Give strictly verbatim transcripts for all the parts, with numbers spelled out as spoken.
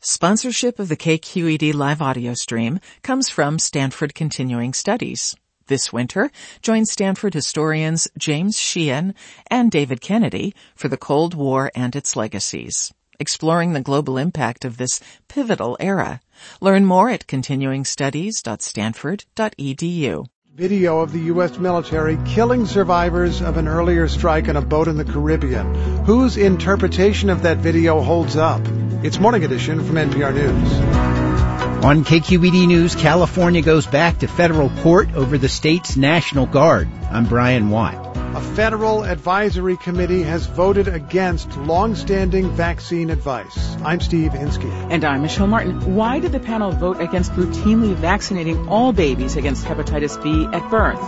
Sponsorship of the K Q E D live audio stream comes from Stanford Continuing Studies. This winter, join Stanford historians James Sheehan and David Kennedy for the Cold War and its legacies, exploring the global impact of this pivotal era. Learn more at continuing studies dot stanford dot e d u. Video of the U S military killing survivors of an earlier strike on a boat in the Caribbean. Whose interpretation of that video holds up? It's Morning Edition from N P R News. On K Q E D News, California goes back to federal court over the state's National Guard. I'm Brian Watt. A federal advisory committee has voted against long-standing vaccine advice. I'm Steve Hinsky. And I'm Michelle Martin. Why did the panel vote against routinely vaccinating all babies against hepatitis B at birth?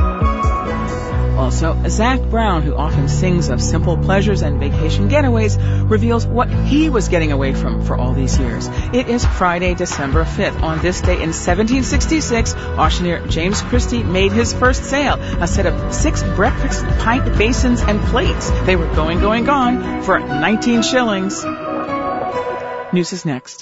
Also, Zach Brown, who often sings of simple pleasures and vacation getaways, reveals what he was getting away from for all these years. It is Friday, December fifth. On this day in seventeen sixty-six, auctioneer James Christie made his first sale, a set of six breakfast pint basins and plates. They were going, going, gone for nineteen shillings. News is next.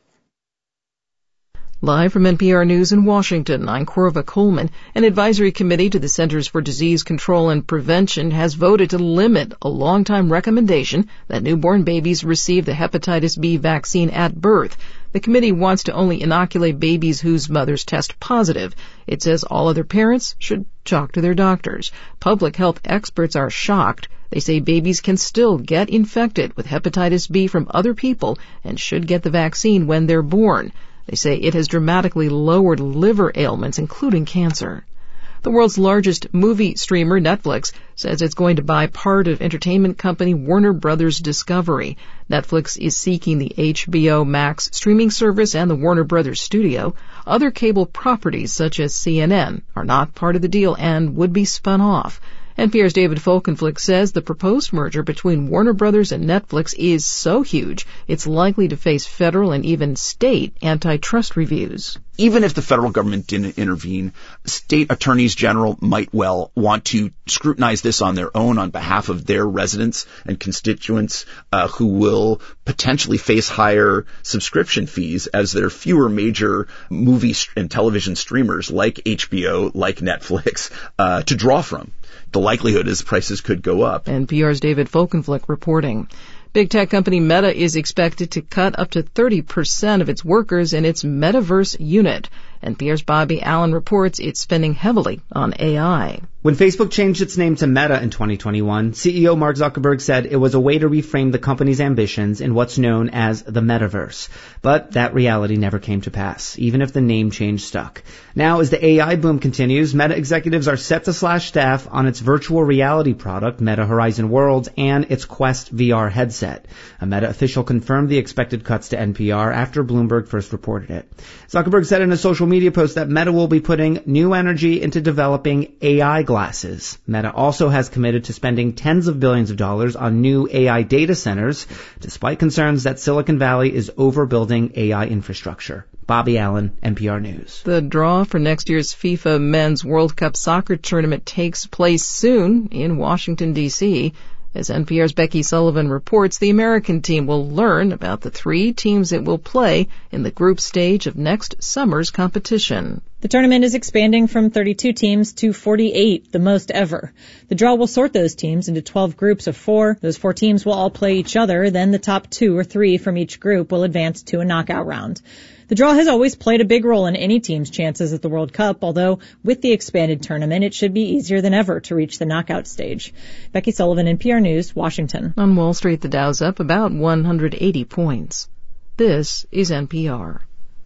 Live from N P R News in Washington, I'm Corva Coleman. An advisory committee to the Centers for Disease Control and Prevention has voted to limit a longtime recommendation that newborn babies receive the hepatitis B vaccine at birth. The committee wants to only inoculate babies whose mothers test positive. It says all other parents should talk to their doctors. Public health experts are shocked. They say babies can still get infected with hepatitis B from other people and should get the vaccine when they're born. They say it has dramatically lowered liver ailments, including cancer. The world's largest movie streamer, Netflix, says it's going to buy part of entertainment company Warner Brothers Discovery. Netflix is seeking the H B O Max streaming service and the Warner Brothers studio. Other cable properties, such as C N N, are not part of the deal and would be spun off. N P R's David Folkenflik says the proposed merger between Warner Brothers and Netflix is so huge, it's likely to face federal and even state antitrust reviews. Even if the federal government didn't intervene, state attorneys general might well want to scrutinize this on their own on behalf of their residents and constituents uh, who will potentially face higher subscription fees as there are fewer major movie and television streamers like H B O, like Netflix, uh, to draw from. The likelihood is prices could go up. N P R's David Folkenflik reporting. Big tech company Meta is expected to cut up to thirty percent of its workers in its metaverse unit. N P R's Bobby Allen reports it's spending heavily on A I. When Facebook changed its name to Meta in twenty twenty-one, C E O Mark Zuckerberg said it was a way to reframe the company's ambitions in what's known as the metaverse. But that reality never came to pass, even if the name change stuck. Now, as the A I boom continues, Meta executives are set to slash staff on its virtual reality product, Meta Horizon Worlds, and its Quest V R headset. A Meta official confirmed the expected cuts to N P R after Bloomberg first reported it. Zuckerberg said in a social media post that Meta will be putting new energy into developing A I glasses. Meta also has committed to spending tens of billions of dollars on new A I data centers, despite concerns that Silicon Valley is overbuilding A I infrastructure. Bobby Allen, N P R News. The draw for next year's FIFA Men's World Cup soccer tournament takes place soon in Washington, D C As N P R's Becky Sullivan reports, the American team will learn about the three teams it will play in the group stage of next summer's competition. The tournament is expanding from thirty-two teams to forty-eight, the most ever. The draw will sort those teams into twelve groups of four. Those four teams will all play each other. Then the top two or three from each group will advance to a knockout round. The draw has always played a big role in any team's chances at the World Cup, although with the expanded tournament, it should be easier than ever to reach the knockout stage. Becky Sullivan, N P R News, Washington. On Wall Street, the Dow's up about one hundred eighty points. This is N P R.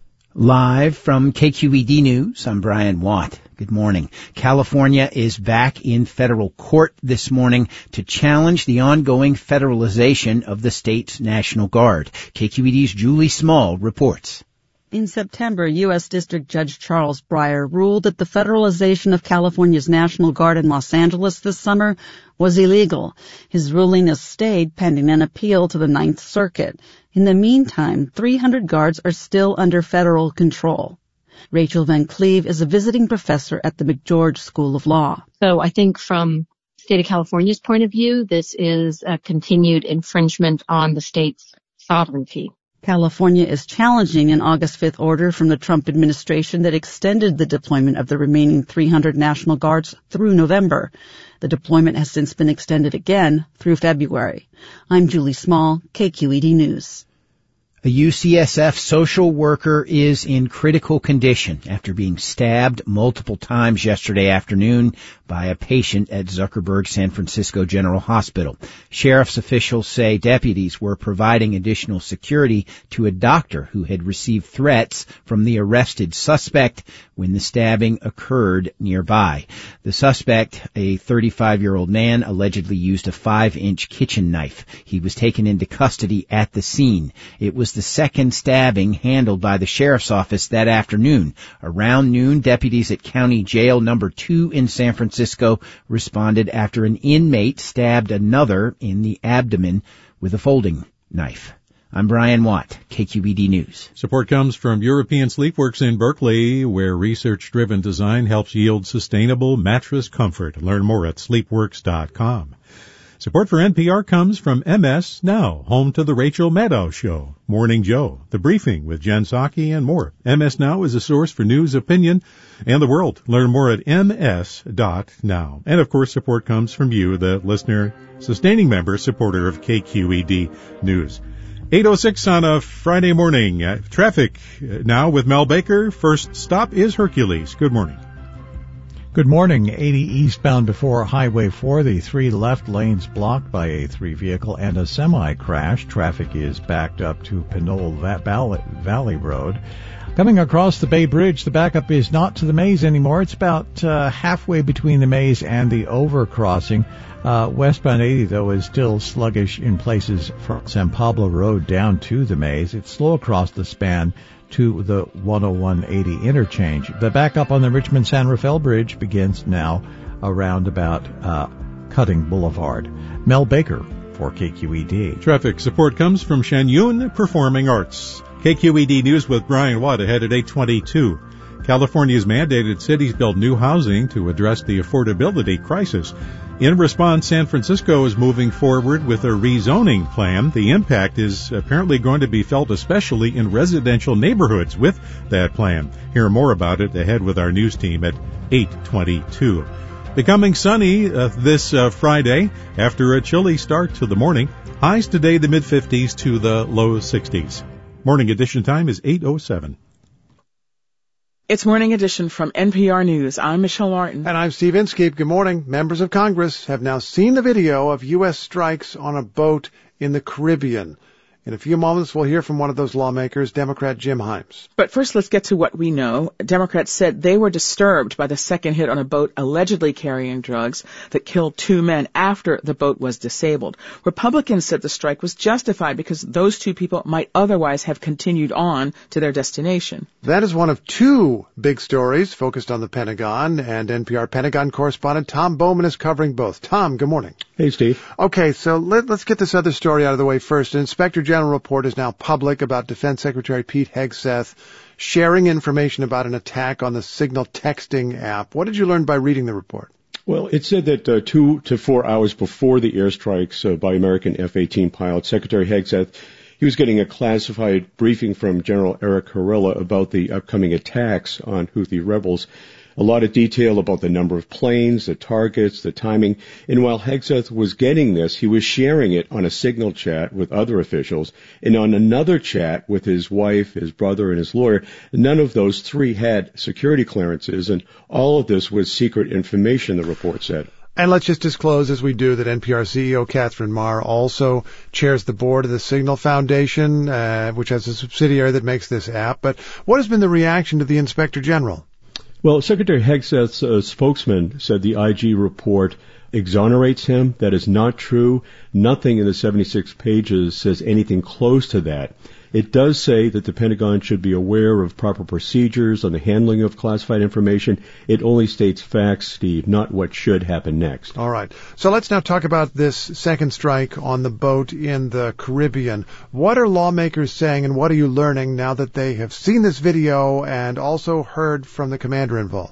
Live from K Q E D News, I'm Brian Watt. Good morning. California is back in federal court this morning to challenge the ongoing federalization of the state's National Guard. K Q E D's Julie Small reports. In September, U S District Judge Charles Breyer ruled that the federalization of California's National Guard in Los Angeles this summer was illegal. His ruling is stayed pending an appeal to the Ninth Circuit. In the meantime, three hundred guards are still under federal control. Rachel Van Cleve is a visiting professor at the McGeorge School of Law. So I think from the state of California's point of view, this is a continued infringement on the state's sovereignty. California is challenging an August fifth order from the Trump administration that extended the deployment of the remaining three hundred National Guards through November. The deployment has since been extended again through February. I'm Julie Small, K Q E D News. A U C S F social worker is in critical condition after being stabbed multiple times yesterday afternoon by a patient at Zuckerberg San Francisco General Hospital. Sheriff's officials say deputies were providing additional security to a doctor who had received threats from the arrested suspect when the stabbing occurred nearby. The suspect, a thirty-five-year-old man, allegedly used a five-inch kitchen knife. He was taken into custody at the scene. It was the second stabbing handled by the sheriff's office that afternoon. Around noon, deputies at County Jail Number two in San Francisco responded after an inmate stabbed another in the abdomen with a folding knife. I'm Brian Watt, K Q E D News. Support comes from European Sleepworks in Berkeley, where research-driven design helps yield sustainable mattress comfort. Learn more at sleepworks dot com. Support for N P R comes from M S Now, home to the Rachel Maddow Show, Morning Joe, The Briefing with Jen Psaki, and more. M S Now is a source for news, opinion, and the world. Learn more at m s dot now. And, of course, support comes from you, the listener, sustaining member, supporter of K Q E D News. eight oh six on a Friday morning. Uh, traffic now with Mel Baker. First stop is Hercules. Good morning. Good morning. eighty eastbound before Highway four. The three left lanes blocked by a three vehicle and a semi crash. Traffic is backed up to Pinole Valley Road. Coming across the Bay Bridge, the backup is not to the Maze anymore. It's about uh, halfway between the Maze and the overcrossing. Uh, westbound eighty, though, is still sluggish in places from San Pablo Road down to the Maze. It's slow across the span to the one oh one eighty interchange. The backup on the Richmond-San Rafael Bridge begins now around about uh, Cutting Boulevard. Mel Baker for K Q E D. Traffic support comes from Shan Yun Performing Arts. K Q E D News with Brian Watt ahead at eight twenty-two. California's mandated cities build new housing to address the affordability crisis. In response, San Francisco is moving forward with a rezoning plan. The impact is apparently going to be felt especially in residential neighborhoods with that plan. Hear more about it ahead with our news team at eight twenty-two. Becoming sunny uh, this uh, Friday after a chilly start to the morning. Highs today the mid-fifties to the low sixties. Morning edition time is eight oh seven. It's Morning Edition from N P R News. I'm Michelle Martin. And I'm Steve Inskeep. Good morning. Members of Congress have now seen the video of U S strikes on a boat in the Caribbean. In a few moments, we'll hear from one of those lawmakers, Democrat Jim Himes. But first, let's get to what we know. Democrats said they were disturbed by the second hit on a boat allegedly carrying drugs that killed two men after the boat was disabled. Republicans said the strike was justified because those two people might otherwise have continued on to their destination. That is one of two big stories focused on the Pentagon, and N P R Pentagon correspondent Tom Bowman is covering both. Tom, good morning. Hey, Steve. Okay, so let, let's get this other story out of the way first. An Inspector General report is now public about Defense Secretary Pete Hegseth sharing information about an attack on the Signal texting app. What did you learn by reading the report? Well, it said that uh, two to four hours before the airstrikes uh, by American F eighteen pilots, Secretary Hegseth, he was getting a classified briefing from General Eric Harilla about the upcoming attacks on Houthi rebels. A lot of detail about the number of planes, the targets, the timing. And while Hegseth was getting this, he was sharing it on a Signal chat with other officials and on another chat with his wife, his brother, and his lawyer. None of those three had security clearances, and all of this was secret information, the report said. And let's just disclose, as we do, that N P R C E O Catherine Marr also chairs the board of the Signal Foundation, uh, which has a subsidiary that makes this app. But what has been the reaction to the Inspector General? Well, Secretary Hegseth's uh, spokesman said the I G report exonerates him. That is not true. Nothing in the seventy-six pages says anything close to that. It does say that the Pentagon should be aware of proper procedures on the handling of classified information. It only states facts, Steve, not what should happen next. All right. So let's now talk about this second strike on the boat in the Caribbean. What are lawmakers saying, and what are you learning now that they have seen this video and also heard from the commander involved?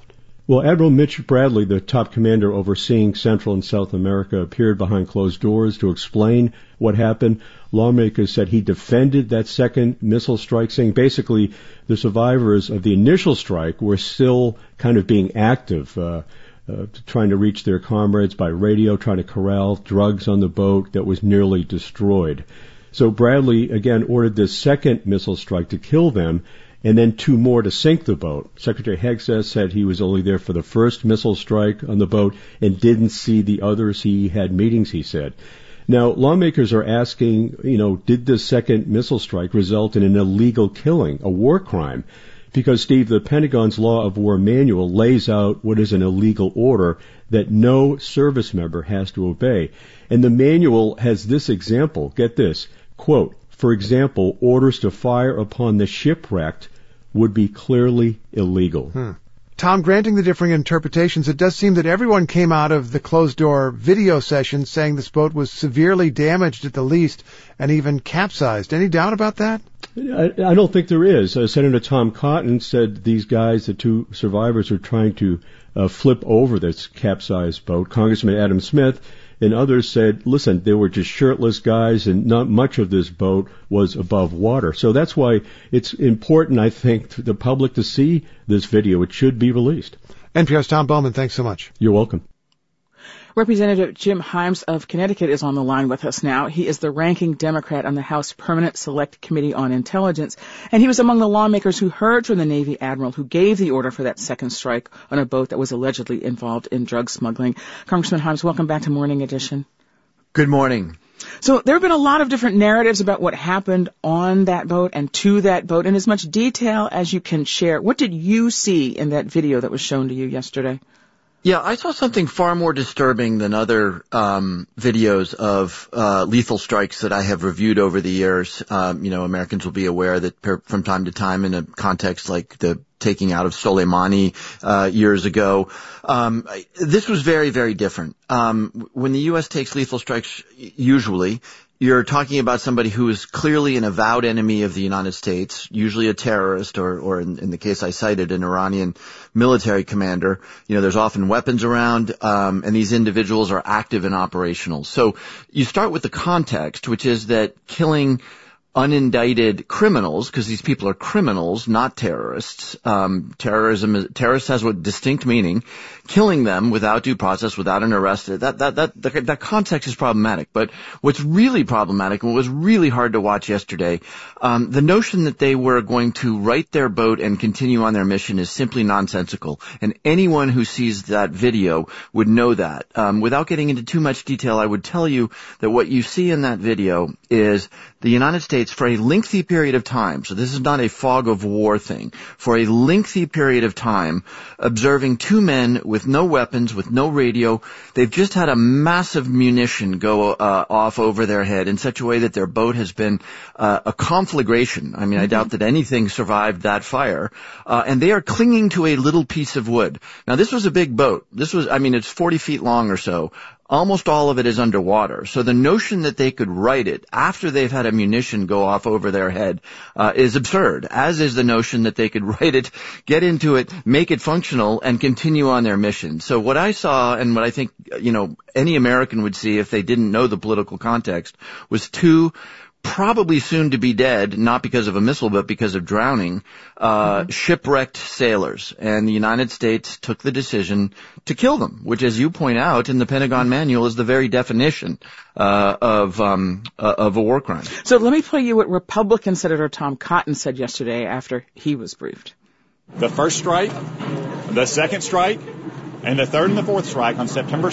Well, Admiral Mitch Bradley, the top commander overseeing Central and South America, appeared behind closed doors to explain what happened. Lawmakers said he defended that second missile strike, saying basically the survivors of the initial strike were still kind of being active, uh, uh, trying to reach their comrades by radio, trying to corral drugs on the boat that was nearly destroyed. So Bradley, again, ordered this second missile strike to kill them, and then two more to sink the boat. Secretary Hegseth said he was only there for the first missile strike on the boat and didn't see the others. He had meetings, he said. Now, lawmakers are asking, you know, did this second missile strike result in an illegal killing, a war crime? Because, Steve, the Pentagon's Law of War Manual lays out what is an illegal order that no service member has to obey. And the manual has this example. Get this, quote, for example, orders to fire upon the shipwrecked would be clearly illegal. Hmm. Tom, granting the differing interpretations, it does seem that everyone came out of the closed-door video session saying this boat was severely damaged at the least and even capsized. Any doubt about that? I, I don't think there is. Uh, Senator Tom Cotton said these guys, the two survivors, are trying to uh, flip over this capsized boat. Congressman Adam Smith and others said, listen, they were just shirtless guys and not much of this boat was above water. So that's why it's important, I think, to the public to see this video. It should be released. N P R's Tom Bowman, thanks so much. You're welcome. Representative Jim Himes of Connecticut is on the line with us now. He is the ranking Democrat on the House Permanent Select Committee on Intelligence, and he was among the lawmakers who heard from the Navy admiral who gave the order for that second strike on a boat that was allegedly involved in drug smuggling. Congressman Himes, welcome back to Morning Edition. Good morning. So there have been a lot of different narratives about what happened on that boat and to that boat in as much detail as you can share. What did you see in that video that was shown to you yesterday? Yeah, I saw something far more disturbing than other um videos of uh lethal strikes that I have reviewed over the years. Um, you know, Americans will be aware that per, from time to time in a context like the taking out of Soleimani uh years ago, um this was very, very different. Um when the U S takes lethal strikes, usually you're talking about somebody who is clearly an avowed enemy of the United States, usually a terrorist or, or in, in the case I cited, an Iranian military commander. You know, there's often weapons around, um, and these individuals are active and operational. So you start with the context, which is that killing unindicted criminals, because these people are criminals, not terrorists. Um, terrorism, is, terrorist has a distinct meaning. Killing them without due process, without an arrest, that, that, that, that, that context is problematic. But what's really problematic and what was really hard to watch yesterday, um, the notion that they were going to right their boat and continue on their mission is simply nonsensical. And anyone who sees that video would know that. Um, without getting into too much detail, I would tell you that what you see in that video is the United States, for a lengthy period of time, so this is not a fog of war thing, for a lengthy period of time, observing two men with no weapons, with no radio. They've just had a massive munition go uh, off over their head in such a way that their boat has been uh, a conflagration. I mean, I doubt that anything survived that fire. Uh, and they are clinging to a little piece of wood. Now, this was a big boat. This was, I mean, it's forty feet long or so. Almost all of it is underwater. So the notion that they could right it after they've had a munition go off over their head uh, is absurd, as is the notion that they could right it, get into it, make it functional, and continue on their mission. So what I saw, and what I think, you know, any American would see if they didn't know the political context, was two probably soon to be dead, not because of a missile, but because of drowning, uh, mm-hmm. shipwrecked sailors. And the United States took the decision to kill them, which, as you point out in the Pentagon manual, is the very definition uh, of um, uh, of a war crime. So let me play you what Republican Senator Tom Cotton said yesterday after he was briefed. The first strike, the second strike, and the third and the fourth strike on September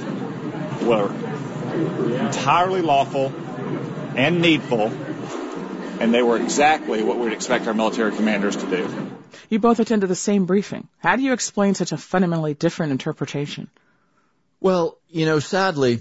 second were entirely lawful and needful, and they were exactly what we'd expect our military commanders to do. You both attended the same briefing. How do you explain such a fundamentally different interpretation? Well, you know, sadly,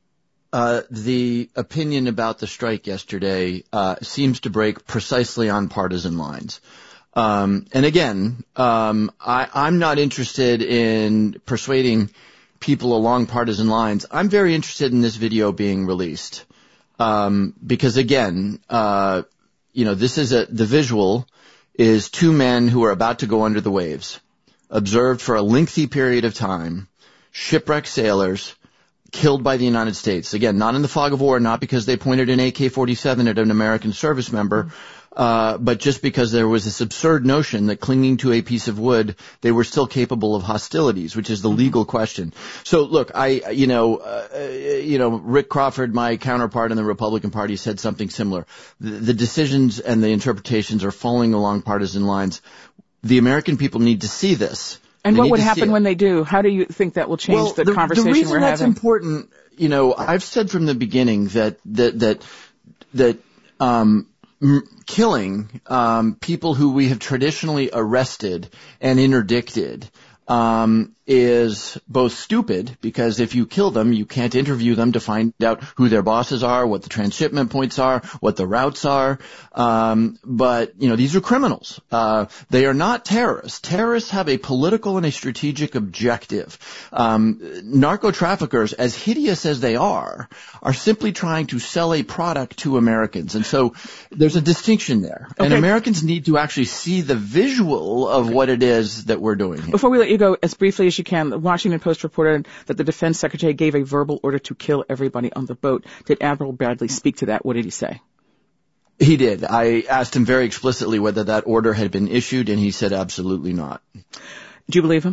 uh, the opinion about the strike yesterday uh, seems to break precisely on partisan lines. Um, and again, um, I, I'm not interested in persuading people along partisan lines. I'm very interested in this video being released. Um, because again, uh, you know, this is a, the visual is two men who are about to go under the waves. observed for a lengthy period of time shipwrecked sailors killed by the United States. Again, not in the fog of war, not because they pointed an A K forty-seven at an American service member, uh, but just because there was this absurd notion that clinging to a piece of wood, they were still capable of hostilities, which is the legal question. So look, I, you know, uh, you know, Rick Crawford, my counterpart in the Republican Party, said something similar. The, the decisions and the interpretations are falling along partisan lines. The American people need to see this. And they what would happen when they do? How do you think that will change well, the, the conversation the reason we're that's having? important, you know, I've said from the beginning that that that that um, m- killing um, people who we have traditionally arrested and interdicted um, is both stupid, because if you kill them, you can't interview them to find out who their bosses are, what the transshipment points are, what the routes are. Um, but, you know, these are criminals. Uh, they are not terrorists. Terrorists have a political and a strategic objective. Um, narco traffickers, as hideous as they are, are simply trying to sell a product to Americans. And so there's a distinction there. Okay. And Americans need to actually see the visual of okay. what it is that we're doing here. Before we let you go, as briefly as you can, the Washington Post reported that the defense secretary gave a verbal order to kill everybody on the boat. Did Admiral Bradley speak to that? What did he say? He did. I asked him very explicitly whether that order had been issued, and he said absolutely not. Do you believe him?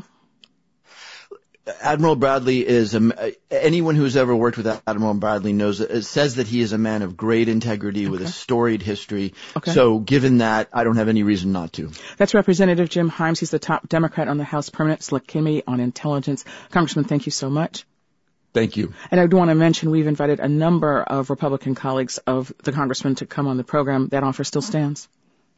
Admiral Bradley is a, anyone who's ever worked with Admiral Bradley knows it says that he is a man of great integrity okay. with a storied history. Okay. So given that, I don't have any reason not to. That's Representative Jim Himes. He's the top Democrat on the House Permanent Select Committee on Intelligence. Congressman, thank you so much. Thank you. And I do want to mention we've invited a number of Republican colleagues of the congressman to come on the program. That offer still stands.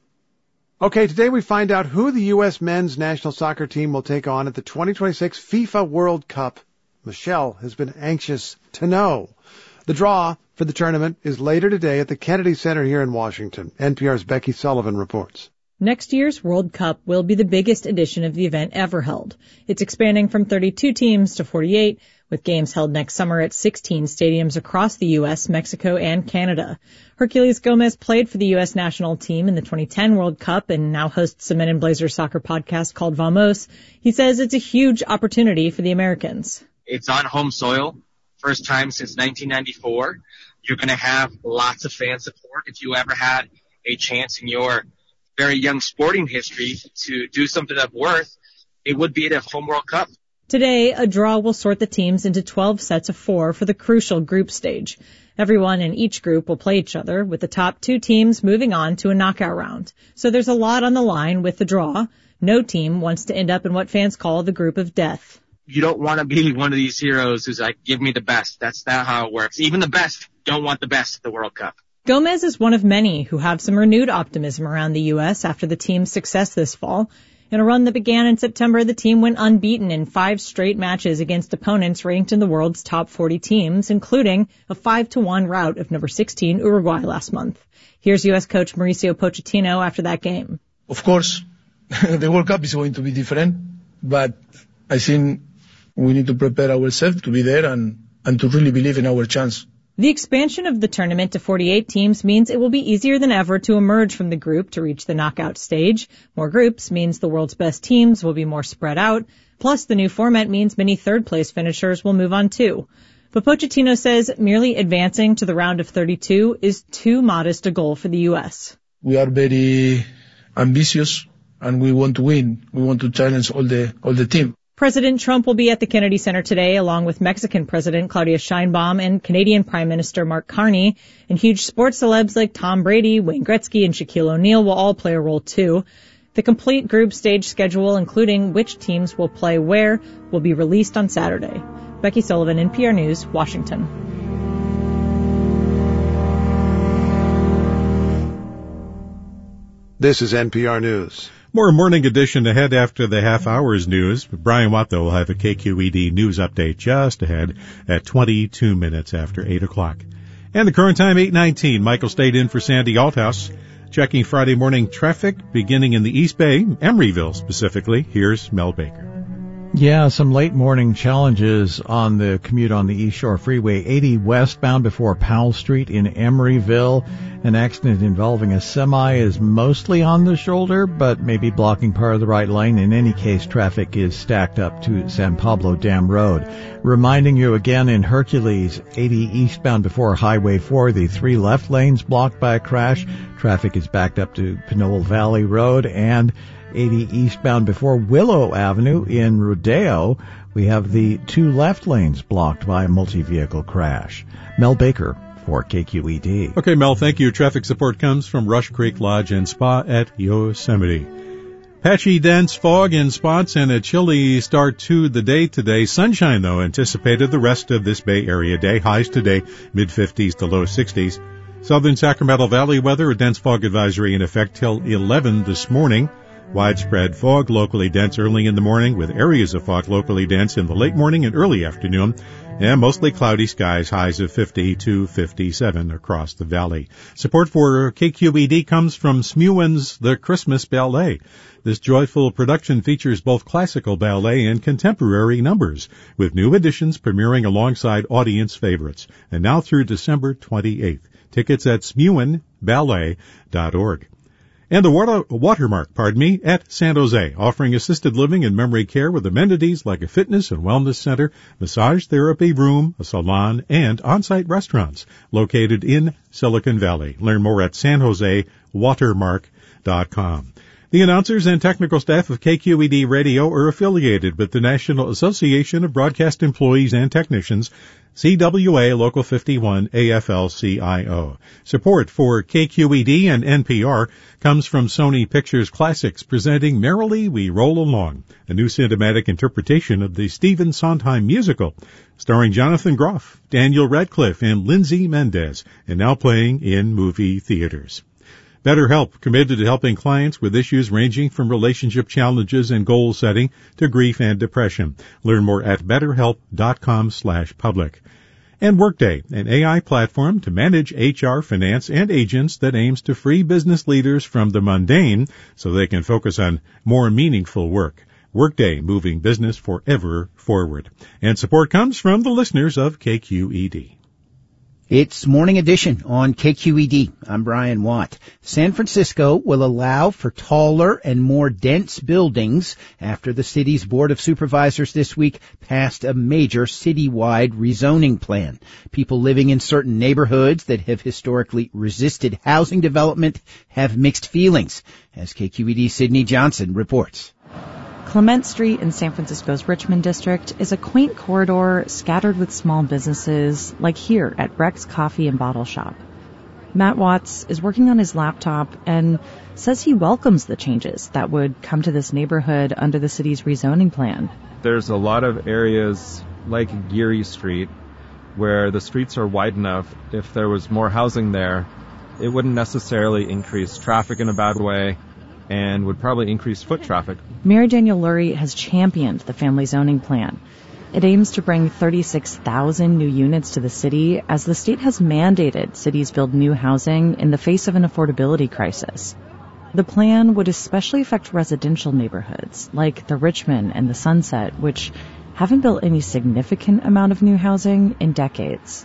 Okay, today we find out who the U S men's national soccer team will take on at the twenty twenty-six FIFA World Cup. Michelle has been anxious to know. The draw for the tournament is later today at the Kennedy Center here in Washington. N P R's Becky Sullivan reports. Next year's World Cup will be the biggest edition of the event ever held. It's expanding from thirty-two teams to forty-eight, with games held next summer at sixteen stadiums across the U S, Mexico, and Canada. Herculez Gomez played for the U S national team in the twenty ten World Cup and now hosts a Men in Blazers soccer podcast called Vamos. He says it's a huge opportunity for the Americans. It's on home soil, first time since nineteen ninety-four. You're going to have lots of fan support. If you ever had a chance in your very young sporting history to do something of worth, it would be at a home World Cup. Today, a draw will sort the teams into twelve sets of four for the crucial group stage. Everyone in each group will play each other, with the top two teams moving on to a knockout round. So there's a lot on the line with the draw. No team wants to end up in what fans call the group of death. You don't want to be one of these heroes who's like, give me the best. That's not how it works. Even the best don't want the best at the World Cup. Gomez is one of many who have some renewed optimism around the U S after the team's success this fall. In a run that began in September, the team went unbeaten in five straight matches against opponents ranked in the world's top forty teams, including a five to one rout of number sixteen Uruguay last month. Here's U S coach Mauricio Pochettino after that game. Of course, the World Cup is going to be different, but I think we need to prepare ourselves to be there and, and to really believe in our chance. The expansion of the tournament to forty-eight teams means it will be easier than ever to emerge from the group to reach the knockout stage. More groups means the world's best teams will be more spread out. Plus, the new format means many third-place finishers will move on too. But Pochettino says merely advancing to the round of thirty-two is too modest a goal for the U S. We are very ambitious and we want to win. We want to challenge all the all the team. President Trump will be at the Kennedy Center today, along with Mexican President Claudia Sheinbaum and Canadian Prime Minister Mark Carney. And huge sports celebs like Tom Brady, Wayne Gretzky, and Shaquille O'Neal will all play a role too. The complete group stage schedule, including which teams will play where, will be released on Saturday. Becky Sullivan, N P R News, Washington. This is N P R News. More morning edition ahead after the half hour's news. Brian Watt, though, will have a K Q E D news update just ahead at twenty-two minutes after eight o'clock. And the current time, eight nineteen. Michael stayed in for Sandy Althouse. Checking Friday morning traffic beginning in the East Bay, Emeryville specifically. Here's Mel Baker. Yeah, some late morning challenges on the commute on the East Shore Freeway. eighty westbound before Powell Street in Emeryville. An accident involving a semi is mostly on the shoulder, but maybe blocking part of the right lane. In any case, traffic is stacked up to San Pablo Dam Road. Reminding you again in Hercules, eighty eastbound before Highway four, the three left lanes blocked by a crash. Traffic is backed up to Pinole Valley Road, and eighty eastbound before Willow Avenue in Rodeo, we have the two left lanes blocked by a multi-vehicle crash. Mel Baker for K Q E D. Okay, Mel, thank you. Traffic support comes from Rush Creek Lodge and Spa at Yosemite. Patchy, dense fog in spots and a chilly start to the day today. Sunshine, though, anticipated the rest of this Bay Area day. Highs today, mid-fifties to low sixties. Southern Sacramento Valley weather, a dense fog advisory in effect till eleven this morning. Widespread fog, locally dense early in the morning, with areas of fog locally dense in the late morning and early afternoon, and mostly cloudy skies, highs of fifty to fifty-seven across the valley. Support for K Q E D comes from Smuen's The Christmas Ballet. This joyful production features both classical ballet and contemporary numbers, with new additions premiering alongside audience favorites. And now through December twenty-eighth. Tickets at smuen ballet dot org. And the water, watermark, pardon me, at San Jose, offering assisted living and memory care with amenities like a fitness and wellness center, massage therapy room, a salon, and on-site restaurants located in Silicon Valley. Learn more at san jose watermark dot com. The announcers and technical staff of K Q E D Radio are affiliated with the National Association of Broadcast Employees and Technicians, C W A Local fifty-one A F L C I O. Support for K Q E D and N P R comes from Sony Pictures Classics, presenting Merrily We Roll Along, a new cinematic interpretation of the Stephen Sondheim musical, starring Jonathan Groff, Daniel Radcliffe, and Lindsay Mendez, and now playing in movie theaters. BetterHelp, committed to helping clients with issues ranging from relationship challenges and goal setting to grief and depression. Learn more at betterhelp.com slash public. And Workday, an A I platform to manage H R, finance, and agents that aims to free business leaders from the mundane so they can focus on more meaningful work. Workday, moving business forever forward. And support comes from the listeners of K Q E D. It's Morning Edition on K Q E D. I'm Brian Watt. San Francisco will allow for taller and more dense buildings after the city's Board of Supervisors this week passed a major citywide rezoning plan. People living in certain neighborhoods that have historically resisted housing development have mixed feelings, as K Q E D's Sydney Johnson reports. Clement Street in San Francisco's Richmond district is a quaint corridor scattered with small businesses, like here at Breck's Coffee and Bottle Shop. Matt Watts is working on his laptop and says he welcomes the changes that would come to this neighborhood under the city's rezoning plan. There's a lot of areas like Geary Street where the streets are wide enough. If there was more housing there, it wouldn't necessarily increase traffic in a bad way and would probably increase foot traffic. Mary Daniel Lurie has championed the family zoning plan. It aims to bring thirty-six thousand new units to the city as the state has mandated cities build new housing in the face of an affordability crisis. The plan would especially affect residential neighborhoods like the Richmond and the Sunset, which haven't built any significant amount of new housing in decades.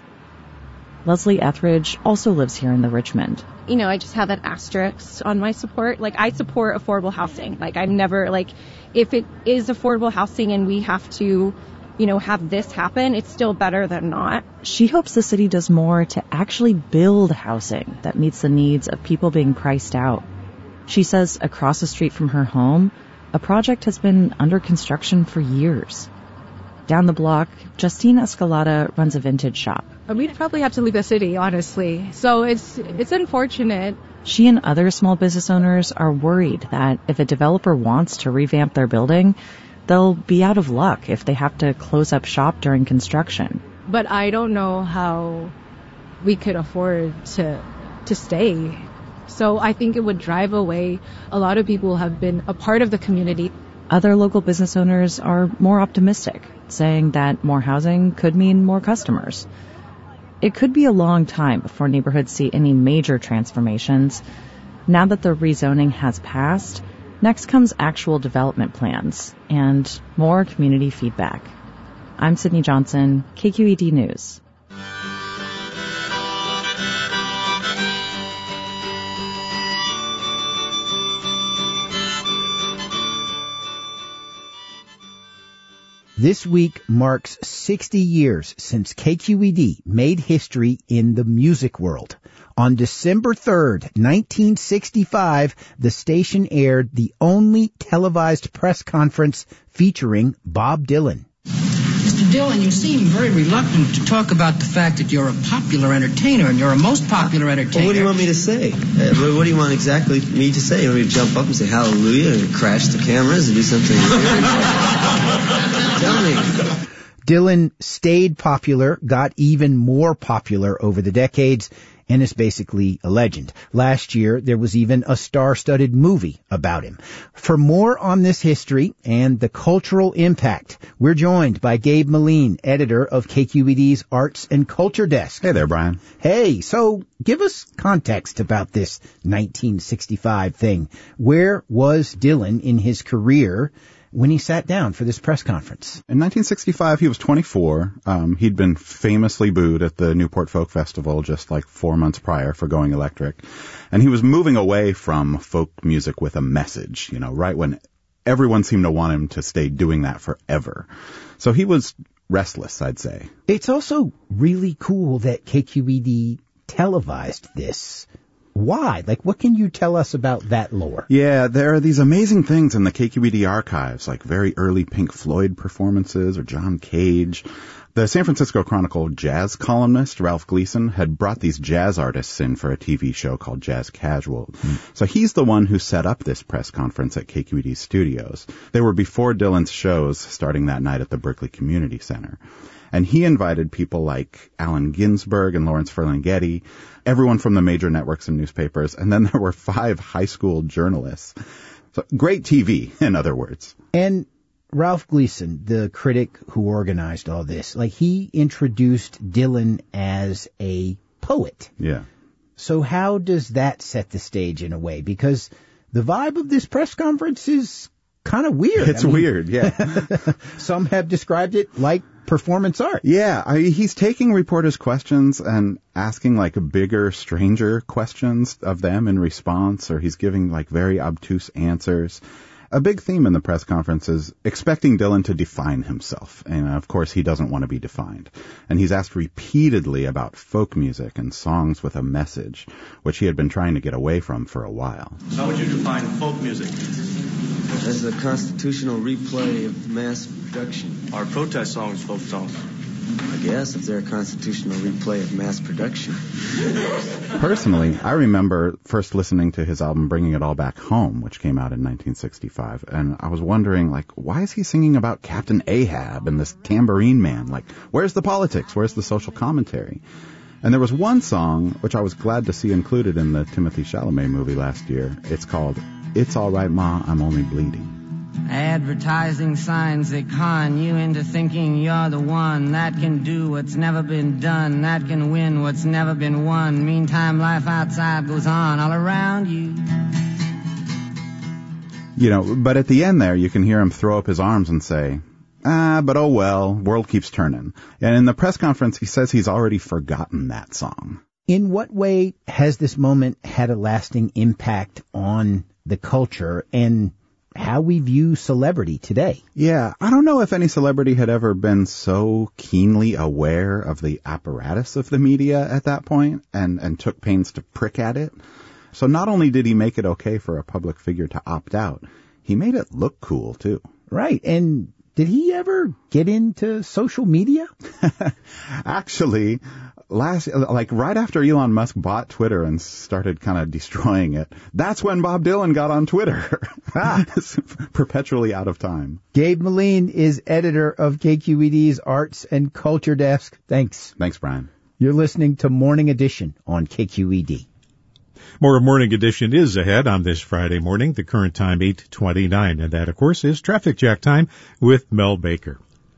Leslie Etheridge also lives here in the Richmond. You know, I just have an asterisk on my support. Like, I support affordable housing. Like, I'm never, like, if it is affordable housing and we have to, you know, have this happen, it's still better than not. She hopes the city does more to actually build housing that meets the needs of people being priced out. She says across the street from her home, a project has been under construction for years. Down the block, Justine Escalada runs a vintage shop. We'd probably have to leave the city, honestly. So it's it's unfortunate. She and other small business owners are worried that if a developer wants to revamp their building, they'll be out of luck if they have to close up shop during construction. But I don't know how we could afford to to stay. So I think it would drive away a lot of people who have been a part of the community. Other local business owners are more optimistic, saying that more housing could mean more customers. It could be a long time before neighborhoods see any major transformations. Now that the rezoning has passed, Next comes actual development plans and more community feedback. I'm Sydney Johnson, K Q E D News. This week marks sixty years since K Q E D made history in the music world. On December third, nineteen sixty-five, the station aired the only televised press conference featuring Bob Dylan. Mister Dylan, you seem very reluctant to talk about the fact that you're a popular entertainer, and you're a most popular entertainer. Well, what do you want me to say? Uh, what, what do you want exactly me to say? You want me to jump up and say hallelujah and crash the cameras and do something weird? Tell me. Dylan stayed popular, got even more popular over the decades, and is basically a legend. Last year, there was even a star-studded movie about him. For more on this history and the cultural impact, we're joined by Gabe Moline, editor of K Q E D's Arts and Culture Desk. Hey there, Brian. Hey, so give us context about this nineteen sixty-five thing. Where was Dylan in his career when he sat down for this press conference? In nineteen sixty-five, he was twenty-four. Um, he'd been famously booed at the Newport Folk Festival just like four months prior for going electric. And he was moving away from folk music with a message, you know, right when everyone seemed to want him to stay doing that forever. So he was restless, I'd say. It's also really cool that K Q E D televised this. Why? Like, what can you tell us about that lore? Yeah, there are these amazing things in the K Q E D archives, like very early Pink Floyd performances or John Cage. The San Francisco Chronicle jazz columnist, Ralph Gleason, had brought these jazz artists in for a T V show called Jazz Casual. Mm. So he's the one who set up this press conference at K Q E D studios. They were before Dylan's shows starting that night at the Berkeley Community Center. And he invited people like Allen Ginsberg and Lawrence Ferlinghetti, everyone from the major networks and newspapers, and then there were five high school journalists. So great T V, in other words. And Ralph Gleason, the critic who organized all this, like he introduced Dylan as a poet. Yeah. So how does that set the stage in a way? Because the vibe of this press conference is kind of weird. It's I mean, weird, yeah. Some have described it like performance art. Yeah, I, he's taking reporters' questions and asking like bigger, stranger questions of them in response, or he's giving like very obtuse answers. A big theme in the press conference is expecting Dylan to define himself. And of course, he doesn't want to be defined. And he's asked repeatedly about folk music and songs with a message, which he had been trying to get away from for a while. How would you define folk music? As a constitutional replay of mass production. Are protest songs folk songs? I guess, if they're a constitutional replay of mass production. Personally, I remember first listening to his album Bringing It All Back Home, which came out in nineteen sixty-five, and I was wondering, like, why is he singing about Captain Ahab and this tambourine man? Like, where's the politics? Where's the social commentary? And there was one song, which I was glad to see included in the Timothée Chalamet movie last year. It's called It's All Right, Ma, I'm Only Bleeding. Advertising signs that con you into thinking you're the one that can do what's never been done, that can win what's never been won. Meantime, life outside goes on all around you. You know, but at the end there, you can hear him throw up his arms and say, ah, but oh well, world keeps turning. And in the press conference, he says he's already forgotten that song. In what way has this moment had a lasting impact on the culture and how we view celebrity today? Yeah, I don't know if any celebrity had ever been so keenly aware of the apparatus of the media at that point and, and took pains to prick at it. So not only did he make it okay for a public figure to opt out, he made it look cool, too. Right, and did he ever get into social media? Actually, last, like right after Elon Musk bought Twitter and started kind of destroying it, that's when Bob Dylan got on Twitter. ah. Perpetually out of time. Gabe Moline is editor of K Q E D's Arts and Culture Desk. Thanks. Thanks, Brian. You're listening to Morning Edition on K Q E D. More of Morning Edition is ahead on this Friday morning, the current time eight twenty-nine, and that, of course, is Traffic Jack time with Mel Baker.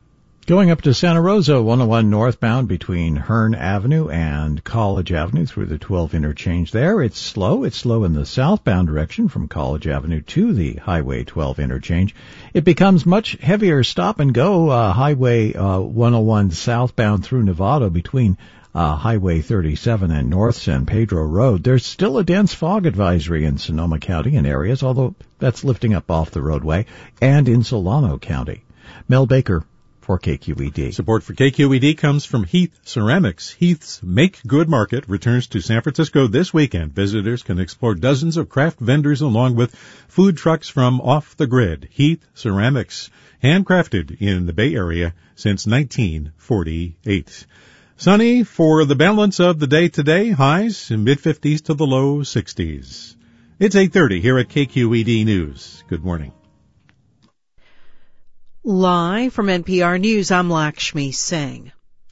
Going up to Santa Rosa, one oh one northbound between Hearn Avenue and College Avenue through the twelve interchange there. It's slow. It's slow in the southbound direction from College Avenue to the Highway twelve interchange. It becomes much heavier stop and go, uh, Highway uh, one oh one southbound through Novato between uh, Highway thirty-seven and North San Pedro Road. There's still a dense fog advisory in Sonoma County in areas, although that's lifting up off the roadway, and in Solano County. Mel Baker for K Q E D. Support for K Q E D comes from Heath Ceramics. Heath's Make Good Market returns to San Francisco this weekend. Visitors can explore dozens of craft vendors along with food trucks from off the grid. Heath Ceramics, handcrafted in the Bay Area since nineteen forty-eight. Sunny for the balance of the day today. Highs in mid-fifties to the low sixties. It's eight thirty here at K Q E D News. Good morning. Live from N P R News, I'm Lakshmi Singh.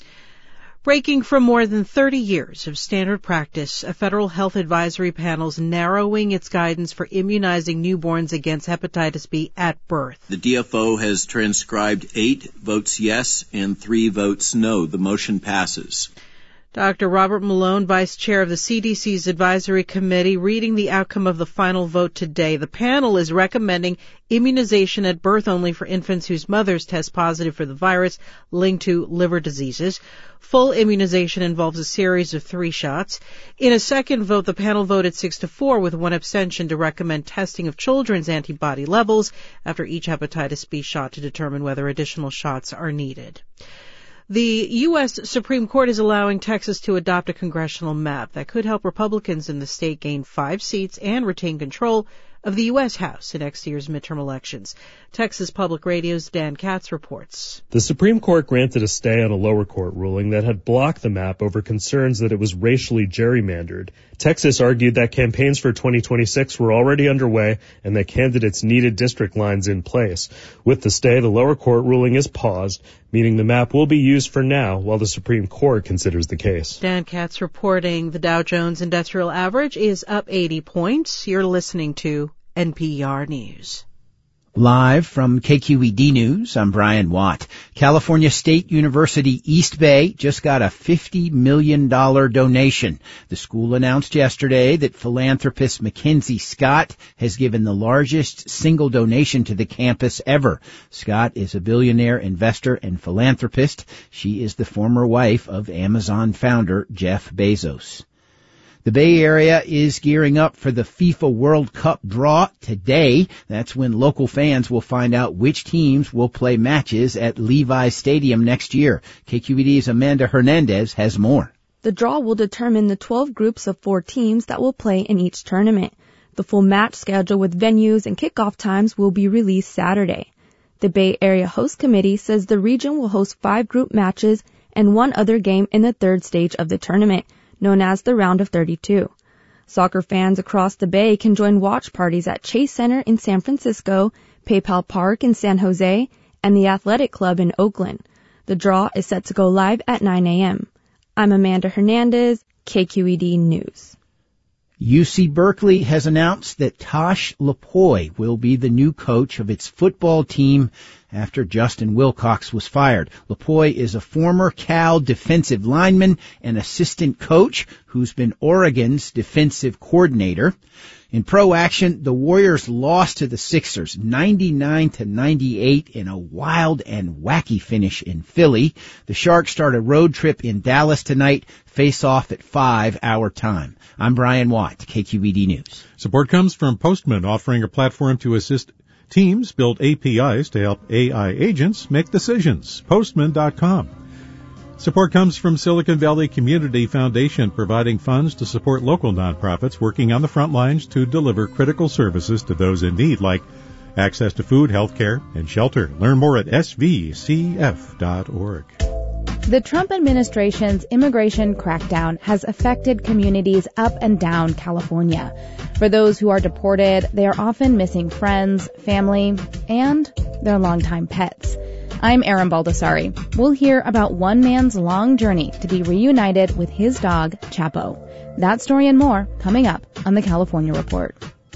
Breaking from more than thirty years of standard practice, a federal health advisory panel is narrowing its guidance for immunizing newborns against hepatitis B at birth. The D F O has transcribed eight votes yes and three votes no. The motion passes. Doctor Robert Malone, vice chair of the C D C's advisory committee, reading the outcome of the final vote today. The panel is recommending immunization at birth only for infants whose mothers test positive for the virus linked to liver diseases. Full immunization involves a series of three shots. In a second vote, the panel voted six to four with one abstention to recommend testing of children's antibody levels after each hepatitis B shot to determine whether additional shots are needed. The U S Supreme Court is allowing Texas to adopt a congressional map that could help Republicans in the state gain five seats and retain control of the U S House in next year's midterm elections. Texas Public Radio's Dan Katz reports. The Supreme Court granted a stay on a lower court ruling that had blocked the map over concerns that it was racially gerrymandered. Texas argued that campaigns for twenty twenty-six were already underway and that candidates needed district lines in place. With the stay, the lower court ruling is paused, meaning the map will be used for now while the Supreme Court considers the case. Dan Katz reporting. The Dow Jones Industrial Average is up eighty points. You're listening to N P R News. Live from K Q E D News, I'm Brian Watt. California State University East Bay just got a fifty million dollars donation. The school announced yesterday that philanthropist Mackenzie Scott has given the largest single donation to the campus ever. Scott is a billionaire investor and philanthropist. She is the former wife of Amazon founder Jeff Bezos. The Bay Area is gearing up for the FIFA World Cup draw today. That's when local fans will find out which teams will play matches at Levi's Stadium next year. K Q E D's Amanda Hernandez has more. The draw will determine the twelve groups of four teams that will play in each tournament. The full match schedule with venues and kickoff times will be released Saturday. The Bay Area Host Committee says the region will host five group matches and one other game in the third stage of the tournament, known as the Round of thirty-two. Soccer fans across the Bay can join watch parties at Chase Center in San Francisco, PayPal Park in San Jose, and the Athletic Club in Oakland. The draw is set to go live at nine a.m. I'm Amanda Hernandez, K Q E D News. U C Berkeley has announced that Tosh Lupoi will be the new coach of its football team after Justin Wilcox was fired. Lupoi is a former Cal defensive lineman and assistant coach who's been Oregon's defensive coordinator. In pro action, the Warriors lost to the Sixers ninety-nine to ninety-eight in a wild and wacky finish in Philly. The Sharks start a road trip in Dallas tonight, face off at five our time. I'm Brian Watt, K Q E D News. Support comes from Postman, offering a platform to assist teams build A P Is to help A I agents make decisions. Postman dot com. Support comes from Silicon Valley Community Foundation, providing funds to support local nonprofits working on the front lines to deliver critical services to those in need, like access to food, health care, and shelter. Learn more at S V C F dot org. The Trump administration's immigration crackdown has affected communities up and down California. For those who are deported, they are often missing friends, family, and their longtime pets. I'm Erin Baldessari. We'll hear about one man's long journey to be reunited with his dog, Chapo. That story and more coming up on the California Report.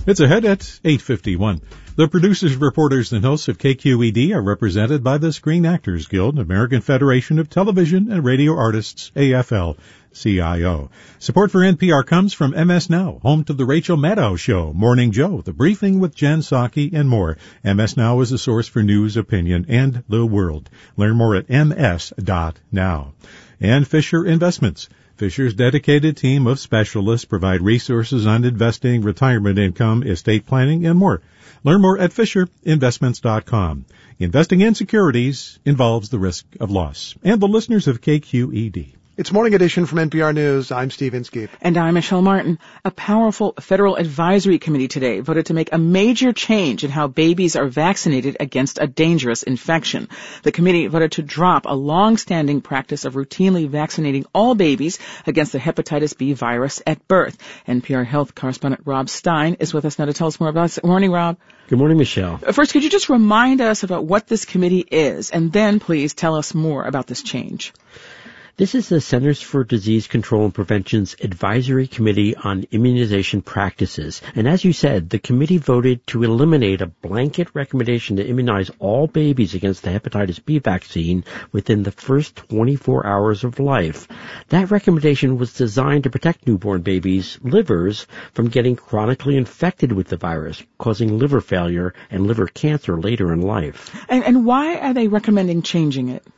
It's ahead at eight fifty-one. The producers, reporters, and hosts of K Q E D are represented by the Screen Actors Guild, American Federation of Television and Radio Artists, A F L C I O. Support for N P R comes from M S Now, home to the Rachel Maddow Show, Morning Joe, The Briefing with Jen Psaki, and more. M S Now is a source for news, opinion, and the world. Learn more at m s dot now. And Fisher Investments. Fisher's dedicated team of specialists provide resources on investing, retirement income, estate planning, and more. Learn more at fisher investments dot com. Investing in securities involves the risk of loss. And the listeners of K Q E D. It's Morning Edition from N P R News. I'm Steve Inskeep. And I'm Michelle Martin. A powerful federal advisory committee today voted to make a major change in how babies are vaccinated against a dangerous infection. The committee voted to drop a long-standing practice of routinely vaccinating all babies against the hepatitis B virus at birth. N P R health correspondent Rob Stein is with us now to tell us more about it. Good morning, Rob. Good morning, Michelle. First, could you just remind us about what this committee is, and then please tell us more about this change? This is the Centers for Disease Control and Prevention's Advisory Committee on Immunization Practices. And as you said, the committee voted to eliminate a blanket recommendation to immunize all babies against the hepatitis B vaccine within the first twenty-four hours of life. That recommendation was designed to protect newborn babies' livers from getting chronically infected with the virus, causing liver failure and liver cancer later in life. And, and why are they recommending changing it?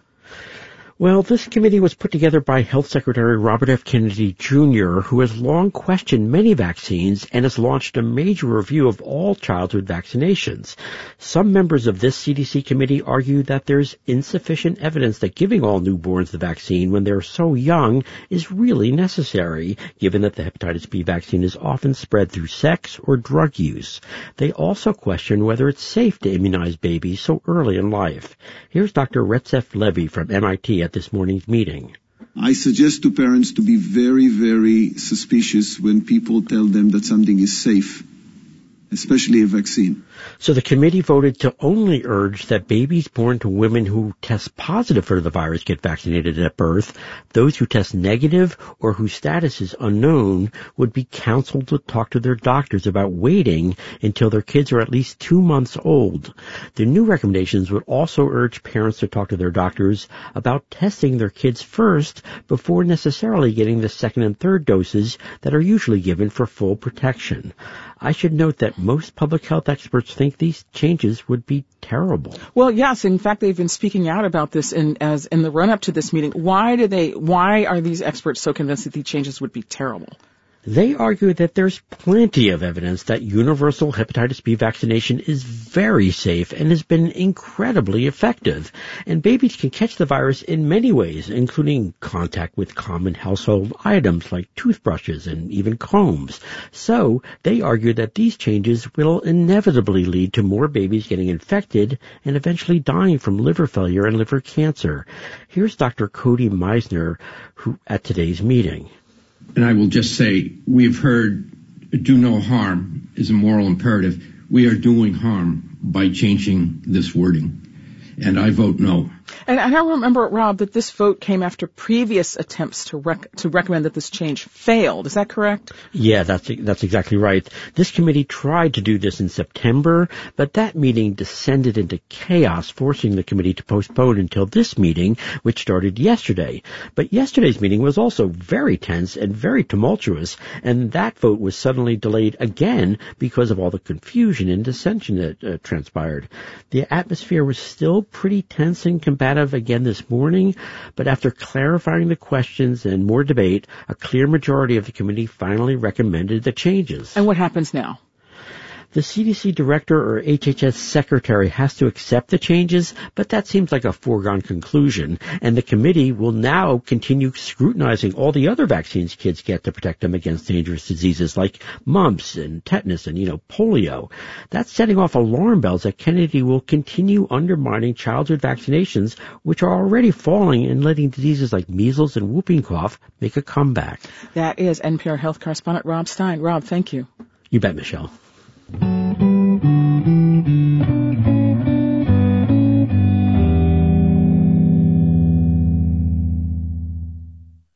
Well, this committee was put together by Health Secretary Robert F. Kennedy Junior, who has long questioned many vaccines and has launched a major review of all childhood vaccinations. Some members of this C D C committee argue that there's insufficient evidence that giving all newborns the vaccine when they're so young is really necessary, given that the hepatitis B vaccine is often spread through sex or drug use. They also question whether it's safe to immunize babies so early in life. Here's Doctor Recep Levy from M I T at this morning's meeting. I suggest to parents to be very, very suspicious when people tell them that something is safe, especially a vaccine. So the committee voted to only urge that babies born to women who test positive for the virus get vaccinated at birth. Those who test negative or whose status is unknown would be counseled to talk to their doctors about waiting until their kids are at least two months old. The new recommendations would also urge parents to talk to their doctors about testing their kids first before necessarily getting the second and third doses that are usually given for full protection. I should note that most public health experts think these changes would be terrible. Well, yes. In fact, they've been speaking out about this in, as in the run-up to this meeting. Why do they? Why are these experts so convinced that these changes would be terrible? They argue that there's plenty of evidence that universal hepatitis B vaccination is very safe and has been incredibly effective. And babies can catch the virus in many ways, including contact with common household items like toothbrushes and even combs. So they argue that these changes will inevitably lead to more babies getting infected and eventually dying from liver failure and liver cancer. Here's Doctor Cody Meisner who, at today's meeting. And I will just say, we've heard do no harm is a moral imperative. We are doing harm by changing this wording. And I vote no. And I remember, Rob, that this vote came after previous attempts to rec- to recommend that this change failed. Is that correct? Yeah, that's that's exactly right. This committee tried to do this in September, but that meeting descended into chaos, forcing the committee to postpone until this meeting, which started yesterday. But yesterday's meeting was also very tense and very tumultuous, and that vote was suddenly delayed again because of all the confusion and dissension that uh, transpired. The atmosphere was still pretty tense and combative again this morning, but after clarifying the questions and more debate, a clear majority of the committee finally recommended the changes. And what happens now? The C D C director or H H S secretary has to accept the changes, but that seems like a foregone conclusion, and the committee will now continue scrutinizing all the other vaccines kids get to protect them against dangerous diseases like mumps and tetanus and, you know, polio. That's setting off alarm bells that Kennedy will continue undermining childhood vaccinations, which are already falling and letting diseases like measles and whooping cough make a comeback. That is N P R health correspondent Rob Stein. Rob, thank you. You bet, Michelle.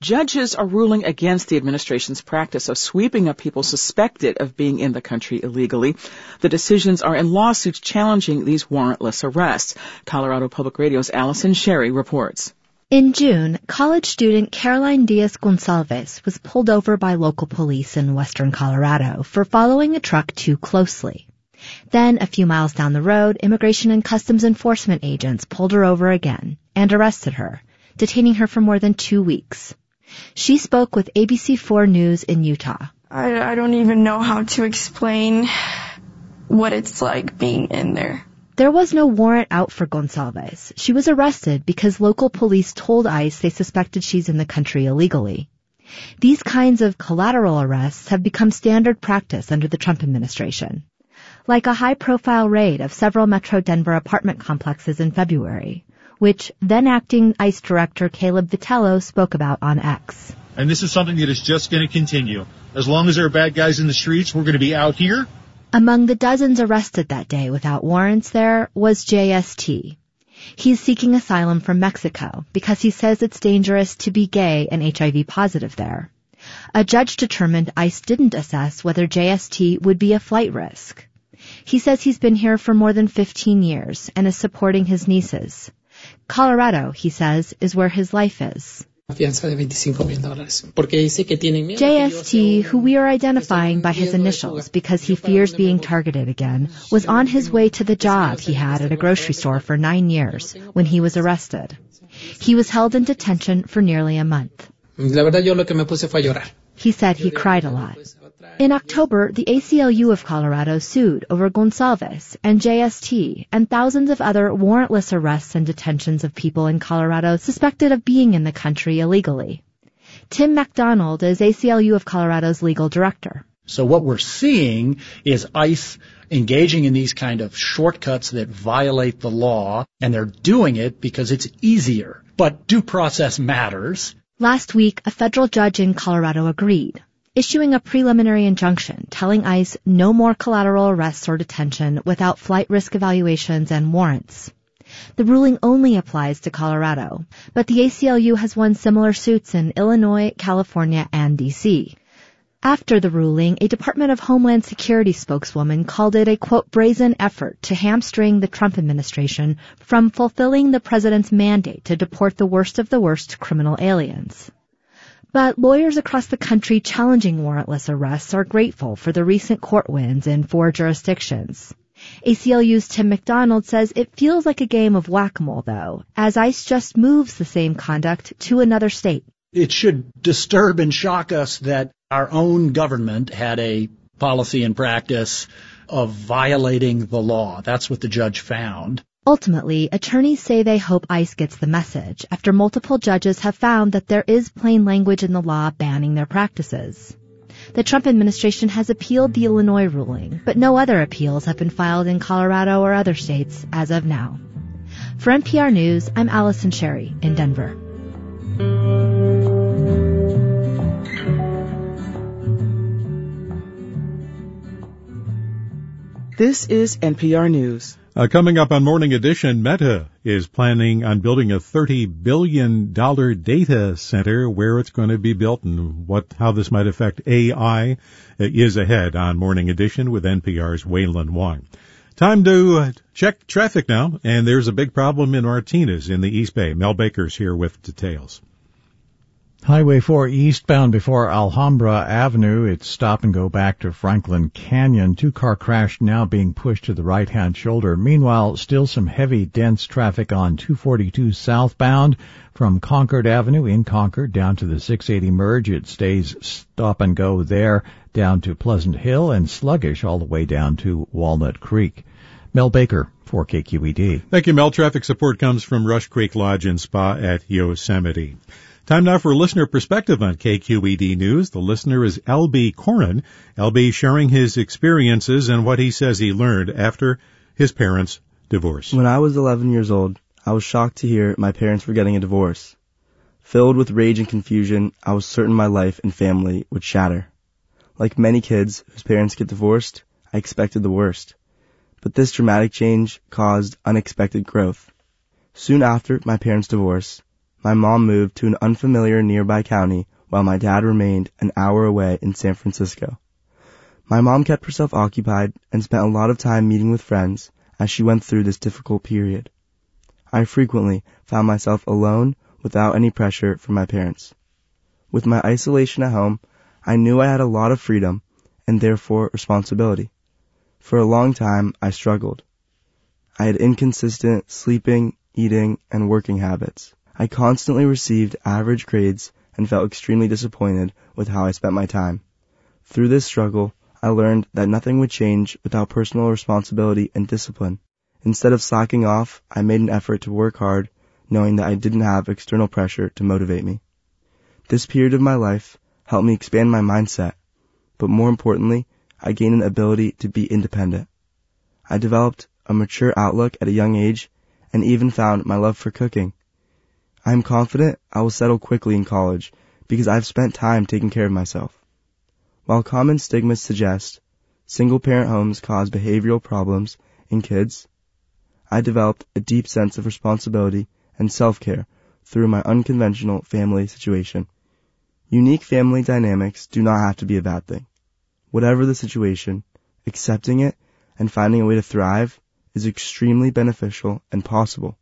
Judges are ruling against the administration's practice of sweeping up people suspected of being in the country illegally. The decisions are in lawsuits challenging these warrantless arrests. Colorado Public Radio's Allison Sherry reports. In June, college student Caroline Diaz-Gonçalves was pulled over by local police in western Colorado for following a truck too closely. Then, a few miles down the road, Immigration and Customs Enforcement agents pulled her over again and arrested her, detaining her for more than two weeks. She spoke with A B C four News in Utah. I, I don't even know how to explain what it's like being in there. There was no warrant out for Gonçalves. She was arrested because local police told ICE they suspected she's in the country illegally. These kinds of collateral arrests have become standard practice under the Trump administration, like a high-profile raid of several Metro Denver apartment complexes in February, which then-acting ICE Director Caleb Vitello spoke about on X. And this is something that is just going to continue. As long as there are bad guys in the streets, we're going to be out here. Among the dozens arrested that day without warrants there was J S T. He's seeking asylum from Mexico because he says it's dangerous to be gay and H I V positive there. A judge determined ICE didn't assess whether J S T would be a flight risk. He says he's been here for more than fifteen years and is supporting his nieces. Colorado, he says, is where his life is. J S T, who we are identifying by his initials because he fears being targeted again, was on his way to the job he had at a grocery store for nine years when he was arrested. He was held in detention for nearly a month. He said he cried a lot. In October, the A C L U of Colorado sued over Gonçalves and J S T and thousands of other warrantless arrests and detentions of people in Colorado suspected of being in the country illegally. Tim McDonald is A C L U of Colorado's legal director. So what we're seeing is ICE engaging in these kind of shortcuts that violate the law, and they're doing it because it's easier. But due process matters. Last week, a federal judge in Colorado agreed, issuing a preliminary injunction telling ICE no more collateral arrests or detention without flight risk evaluations and warrants. The ruling only applies to Colorado, but the A C L U has won similar suits in Illinois, California, and D C. After the ruling, a Department of Homeland Security spokeswoman called it a, quote, brazen effort to hamstring the Trump administration from fulfilling the president's mandate to deport the worst of the worst criminal aliens. But lawyers across the country challenging warrantless arrests are grateful for the recent court wins in four jurisdictions. A C L U's Tim McDonald says it feels like a game of whack-a-mole, though, as ICE just moves the same conduct to another state. It should disturb and shock us that our own government had a policy and practice of violating the law. That's what the judge found. Ultimately, attorneys say they hope ICE gets the message after multiple judges have found that there is plain language in the law banning their practices. The Trump administration has appealed the Illinois ruling, but no other appeals have been filed in Colorado or other states as of now. For N P R News, I'm Allison Sherry in Denver. This is N P R News. Uh, coming up on Morning Edition, Meta is planning on building a thirty billion dollars data center. Where it's going to be built and what how this might affect A I is ahead on Morning Edition with N P R's Waylon Wong. Time to uh, check traffic now, and there's a big problem in Martinez in the East Bay. Mel Baker's here with details. Highway four eastbound before Alhambra Avenue. It's stop and go back to Franklin Canyon. Two-car crash now being pushed to the right-hand shoulder. Meanwhile, still some heavy, dense traffic on two forty-two southbound from Concord Avenue in Concord down to the six eighty merge. It stays stop and go there down to Pleasant Hill and sluggish all the way down to Walnut Creek. Mel Baker for K Q E D. Thank you, Mel. Traffic support comes from Rush Creek Lodge and Spa at Yosemite. Time now for a listener perspective on K Q E D News. The listener is L B Corin. L B sharing his experiences and what he says he learned after his parents' divorce. When I was eleven years old, I was shocked to hear my parents were getting a divorce. Filled with rage and confusion, I was certain my life and family would shatter. Like many kids whose parents get divorced, I expected the worst. But this dramatic change caused unexpected growth. Soon after my parents' divorce, My mom moved to an unfamiliar nearby county while my dad remained an hour away in San Francisco. My mom kept herself occupied and spent a lot of time meeting with friends as she went through this difficult period. I frequently found myself alone without any pressure from my parents. With my isolation at home, I knew I had a lot of freedom and therefore responsibility. For a long time, I struggled. I had inconsistent sleeping, eating, and working habits. I constantly received average grades and felt extremely disappointed with how I spent my time. Through this struggle, I learned that nothing would change without personal responsibility and discipline. Instead of slacking off, I made an effort to work hard, knowing that I didn't have external pressure to motivate me. This period of my life helped me expand my mindset, but more importantly, I gained an ability to be independent. I developed a mature outlook at a young age and even found my love for cooking. I am confident I will settle quickly in college because I've spent time taking care of myself. While common stigmas suggest single-parent homes cause behavioral problems in kids, I developed a deep sense of responsibility and self-care through my unconventional family situation. Unique family dynamics do not have to be a bad thing. Whatever the situation, accepting it and finding a way to thrive is extremely beneficial and possible.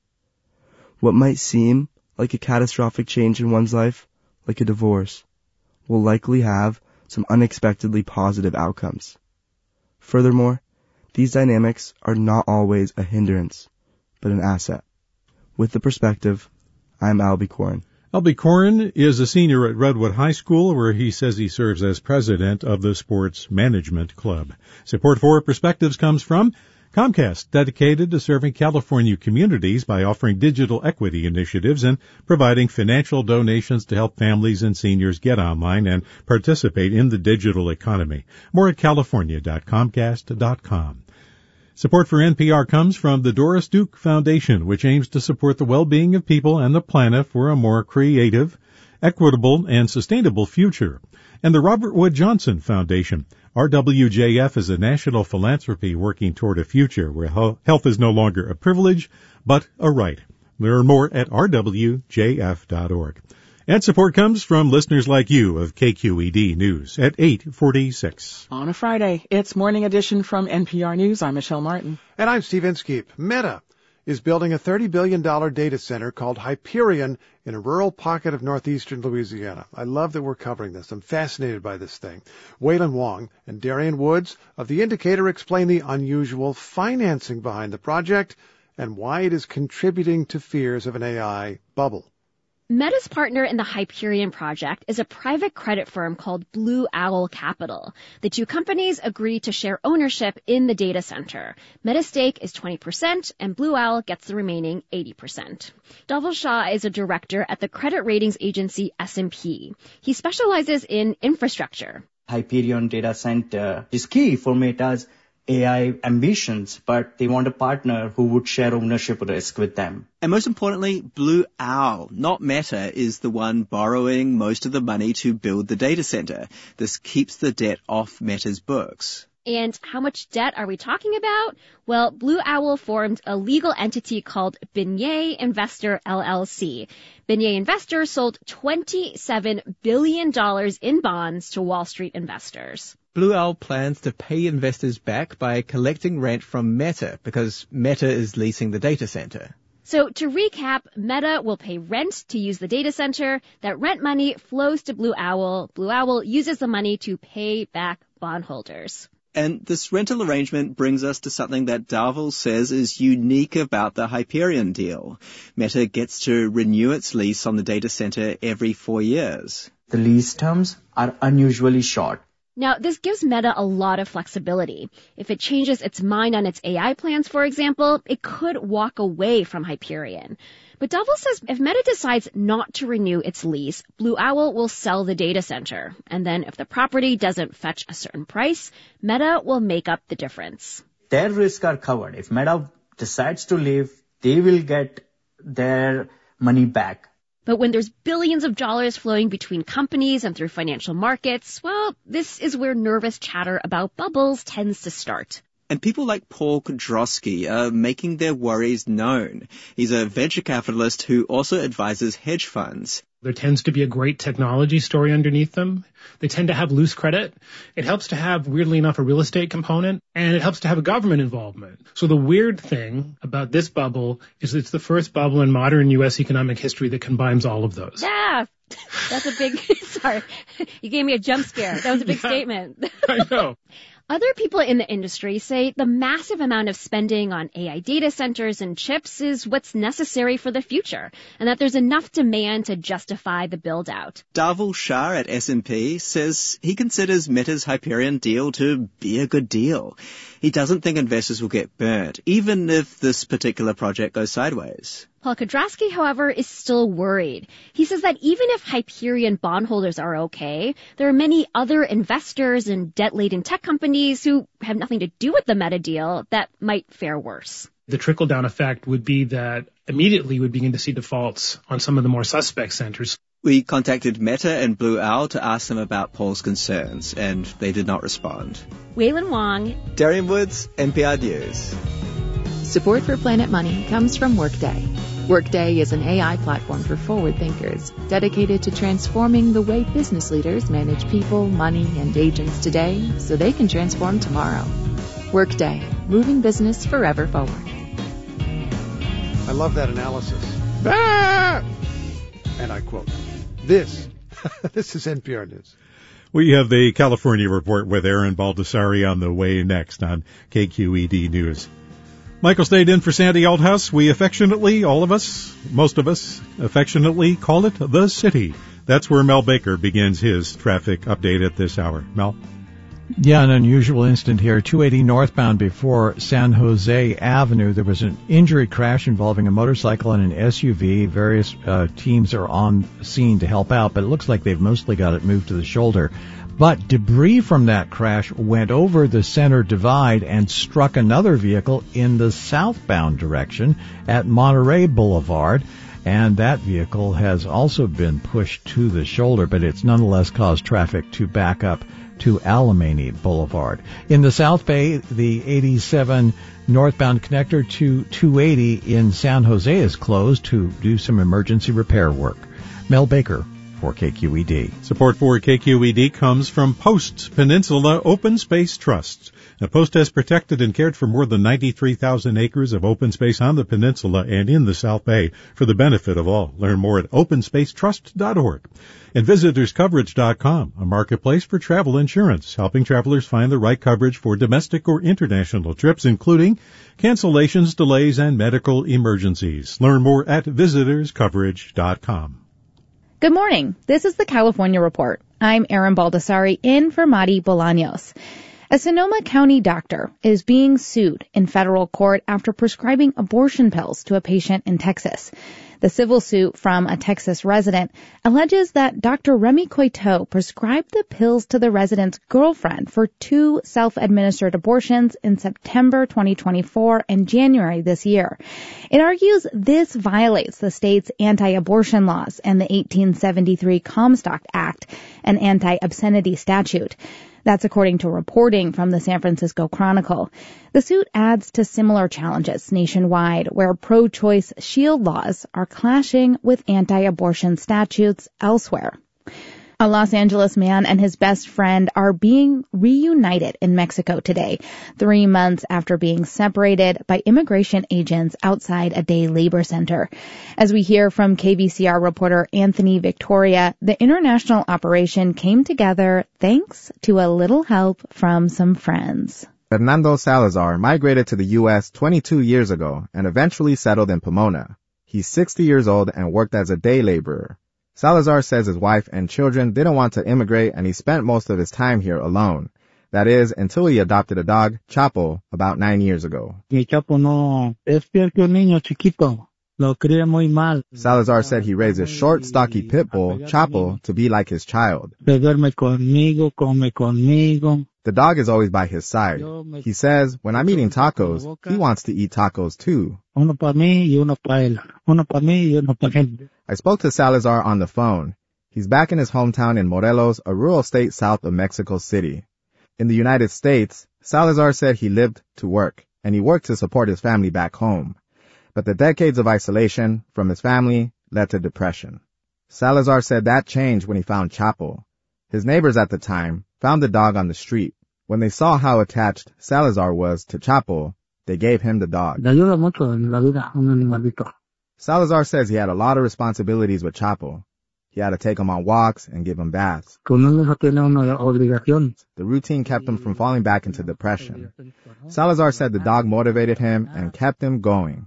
What might seem like a catastrophic change in one's life, like a divorce, will likely have some unexpectedly positive outcomes. Furthermore, these dynamics are not always a hindrance, but an asset. With the perspective, I'm Albie Corrin. Albie Corrin is a senior at Redwood High School, where he says he serves as president of the Sports Management Club. Support for Perspectives comes from Comcast, dedicated to serving California communities by offering digital equity initiatives and providing financial donations to help families and seniors get online and participate in the digital economy. More at california dot comcast dot com. Support for N P R comes from the Doris Duke Foundation, which aims to support the well-being of people and the planet for a more creative, equitable, and sustainable future. And the Robert Wood Johnson Foundation. R W J F is a national philanthropy working toward a future where health is no longer a privilege, but a right. Learn more at r w j f dot org. And support comes from listeners like you of K Q E D News at eight forty-six. On a Friday, it's Morning Edition from N P R News. I'm Michelle Martin. And I'm Steve Inskeep. Meta is building a thirty billion dollars data center called Hyperion in a rural pocket of northeastern Louisiana. I love that we're covering this. I'm fascinated by this thing. Waylon Wong and Darian Woods of The Indicator explain the unusual financing behind the project and why it is contributing to fears of an A I bubble. Meta's partner in the Hyperion project is a private credit firm called Blue Owl Capital. The two companies agree to share ownership in the data center. Meta's stake is twenty percent, and Blue Owl gets the remaining eighty percent. Dhaval Shah is a director at the credit ratings agency S and P. He specializes in infrastructure. Hyperion data center is key for Meta's A I ambitions, but they want a partner who would share ownership risk with them. And most importantly, Blue Owl, not Meta, is the one borrowing most of the money to build the data center. This keeps the debt off Meta's books. And how much debt are we talking about? Well, Blue Owl formed a legal entity called Beignet Investor L L C. Beignet Investor sold twenty-seven billion dollars in bonds to Wall Street investors. Blue Owl plans to pay investors back by collecting rent from Meta because Meta is leasing the data center. So to recap, Meta will pay rent to use the data center. That rent money flows to Blue Owl. Blue Owl uses the money to pay back bondholders. And this rental arrangement brings us to something that Dhaval says is unique about the Hyperion deal. Meta gets to renew its lease on the data center every four years. The lease terms are unusually short. Now, this gives Meta a lot of flexibility. If it changes its mind on its A I plans, for example, it could walk away from Hyperion. But Dhaval says if Meta decides not to renew its lease, Blue Owl will sell the data center. And then if the property doesn't fetch a certain price, Meta will make up the difference. Their risks are covered. If Meta decides to leave, they will get their money back. But when there's billions of dollars flowing between companies and through financial markets, well, this is where nervous chatter about bubbles tends to start. And people like Paul Kudrowski are making their worries known. He's a venture capitalist who also advises hedge funds. There tends to be a great technology story underneath them. They tend to have loose credit. It helps to have, weirdly enough, a real estate component, and it helps to have a government involvement. So the weird thing about this bubble is it's the first bubble in modern U S economic history that combines all of those. Yeah, that's a big, sorry, you gave me a jump scare. That was a big yeah, statement. I know. Other people in the industry say the massive amount of spending on A I data centers and chips is what's necessary for the future, and that there's enough demand to justify the build-out. Dhaval Shah at S and P says he considers Meta's Hyperion deal to be a good deal. He doesn't think investors will get burnt, even if this particular project goes sideways. Paul Kudrowski, however, is still worried. He says that even if Hyperion bondholders are okay, there are many other investors and debt-laden tech companies who have nothing to do with the Meta deal that might fare worse. The trickle-down effect would be that immediately we'd begin to see defaults on some of the more suspect centers. We contacted Meta and Blue Owl to ask them about Paul's concerns, and they did not respond. Waylon Wong, Darian Woods, N P R News. Support for Planet Money comes from Workday. Workday is an A I platform for forward thinkers, dedicated to transforming the way business leaders manage people, money, and agents today so they can transform tomorrow. Workday, moving business forever forward. I love that analysis. Ah! And I quote, this, this is N P R News. We have the California Report with Aaron Baldessari on the way next on K Q E D News. Michael stayed in for Sandy Althouse. We affectionately, all of us, most of us, affectionately call it the city. That's where Mel Baker begins his traffic update at this hour. Mel? Yeah, an unusual instant here. two eighty northbound before San Jose Avenue. There was an injury crash involving a motorcycle and an S U V. Various uh, teams are on scene to help out, but it looks like they've mostly got it moved to the shoulder. But debris from that crash went over the center divide and struck another vehicle in the southbound direction at Monterey Boulevard. And that vehicle has also been pushed to the shoulder, but it's nonetheless caused traffic to back up to Alamany Boulevard. In the South Bay, the eighty-seven northbound connector to two eighty in San Jose is closed to do some emergency repair work. Mel Baker for K Q E D. Support for K Q E D comes from Post Peninsula Open Space Trust. Now, Post has protected and cared for more than ninety-three thousand acres of open space on the peninsula and in the South Bay for the benefit of all. Learn more at open space trust dot org. And visitors coverage dot com, a marketplace for travel insurance, helping travelers find the right coverage for domestic or international trips, including cancellations, delays, and medical emergencies. Learn more at visitors coverage dot com. Good morning. This is the California Report. I'm Erin Baldessari in for Madi Bolaños. A Sonoma County doctor is being sued in federal court after prescribing abortion pills to a patient in Texas. The civil suit from a Texas resident alleges that Doctor Remy Coito prescribed the pills to the resident's girlfriend for two self-administered abortions in September twenty twenty-four and January this year. It argues this violates the state's anti-abortion laws and the eighteen seventy-three Comstock Act, an anti-obscenity statute. That's according to reporting from the San Francisco Chronicle. The suit adds to similar challenges nationwide where pro-choice shield laws are clashing with anti-abortion statutes elsewhere. A Los Angeles man and his best friend are being reunited in Mexico today, three months after being separated by immigration agents outside a day labor center. As we hear from K V C R reporter Anthony Victoria, the international operation came together thanks to a little help from some friends. Fernando Salazar migrated to the U S twenty-two years ago and eventually settled in Pomona. He's sixty years old and worked as a day laborer. Salazar says his wife and children didn't want to immigrate and he spent most of his time here alone. That is, until he adopted a dog, Chapo, about nine years ago. Mi Chapo no es peor que un niño chiquito. Lo cría muy mal. Salazar said he raised a short, stocky pit bull, Chapo, to be like his child. Se duerme conmigo, come conmigo. The dog is always by his side. He says, when I'm eating tacos, he wants to eat tacos too. Uno para mí y uno para él. Uno para mí y uno para él. I spoke to Salazar on the phone. He's back in his hometown in Morelos, a rural state south of Mexico City. In the United States, Salazar said he lived to work, and he worked to support his family back home. But the decades of isolation from his family led to depression. Salazar said that changed when he found Chapo. His neighbors at the time found the dog on the street. When they saw how attached Salazar was to Chapo, they gave him the dog. Salazar says he had a lot of responsibilities with Chapo. He had to take him on walks and give him baths. The routine kept him from falling back into depression. Salazar said the dog motivated him and kept him going.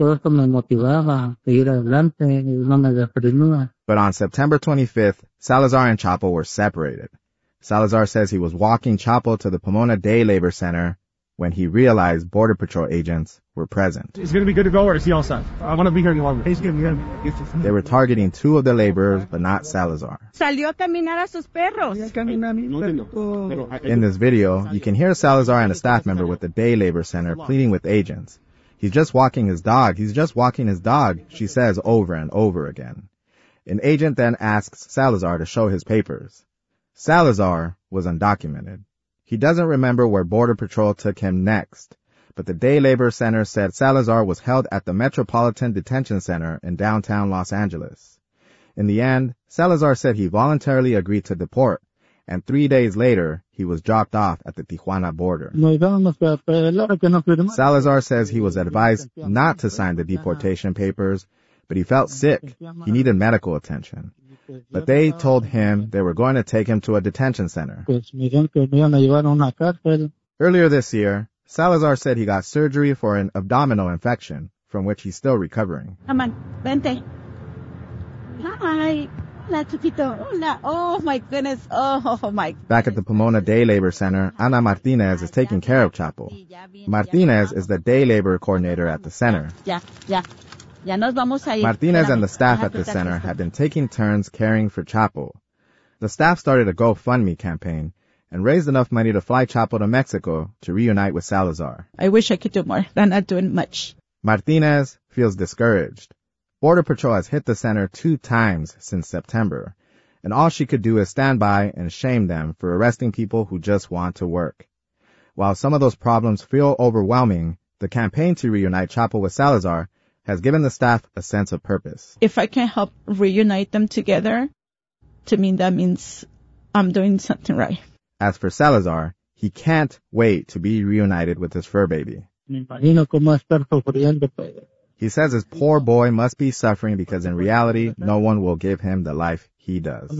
But on September twenty-fifth, Salazar and Chapo were separated. Salazar says he was walking Chapo to the Pomona Day Labor Center when he realized Border Patrol agents were present. It's going to be good to go or see all set. I want to be here any longer. He's good. They were targeting two of the laborers, but not Salazar. Salió a caminar a sus perros. In this video, you can hear Salazar and a staff member with the Day Labor Center pleading with agents. He's just walking his dog. He's just walking his dog, she says over and over again. An agent then asks Salazar to show his papers. Salazar was undocumented. He doesn't remember where Border Patrol took him next, but the Day Labor Center said Salazar was held at the Metropolitan Detention Center in downtown Los Angeles. In the end, Salazar said he voluntarily agreed to deport, and three days later, he was dropped off at the Tijuana border. Salazar says he was advised not to sign the deportation papers, but he felt sick. He needed medical attention. But they told him they were going to take him to a detention center. Earlier this year, Salazar said he got surgery for an abdominal infection, from which he's still recovering. Come on, vente. Hi. Hola, Chiquito. Hola. Oh, my goodness. Oh, my. Back at the Pomona Day Labor Center, Ana Martinez is taking care of Chapo. Martinez is the day labor coordinator at the center. Ya, ya. Martinez and the staff at the center had been taking turns caring for Chapo. The staff started a GoFundMe campaign and raised enough money to fly Chapo to Mexico to reunite with Salazar. I wish I could do more. I'm not doing much. Martinez feels discouraged. Border Patrol has hit the center two times since September, and all she could do is stand by and shame them for arresting people who just want to work. While some of those problems feel overwhelming, the campaign to reunite Chapo with Salazar has given the staff a sense of purpose. If I can help reunite them together, to me that means I'm doing something right. As for Salazar, he can't wait to be reunited with his fur baby. He says his poor boy must be suffering because in reality, no one will give him the life he does.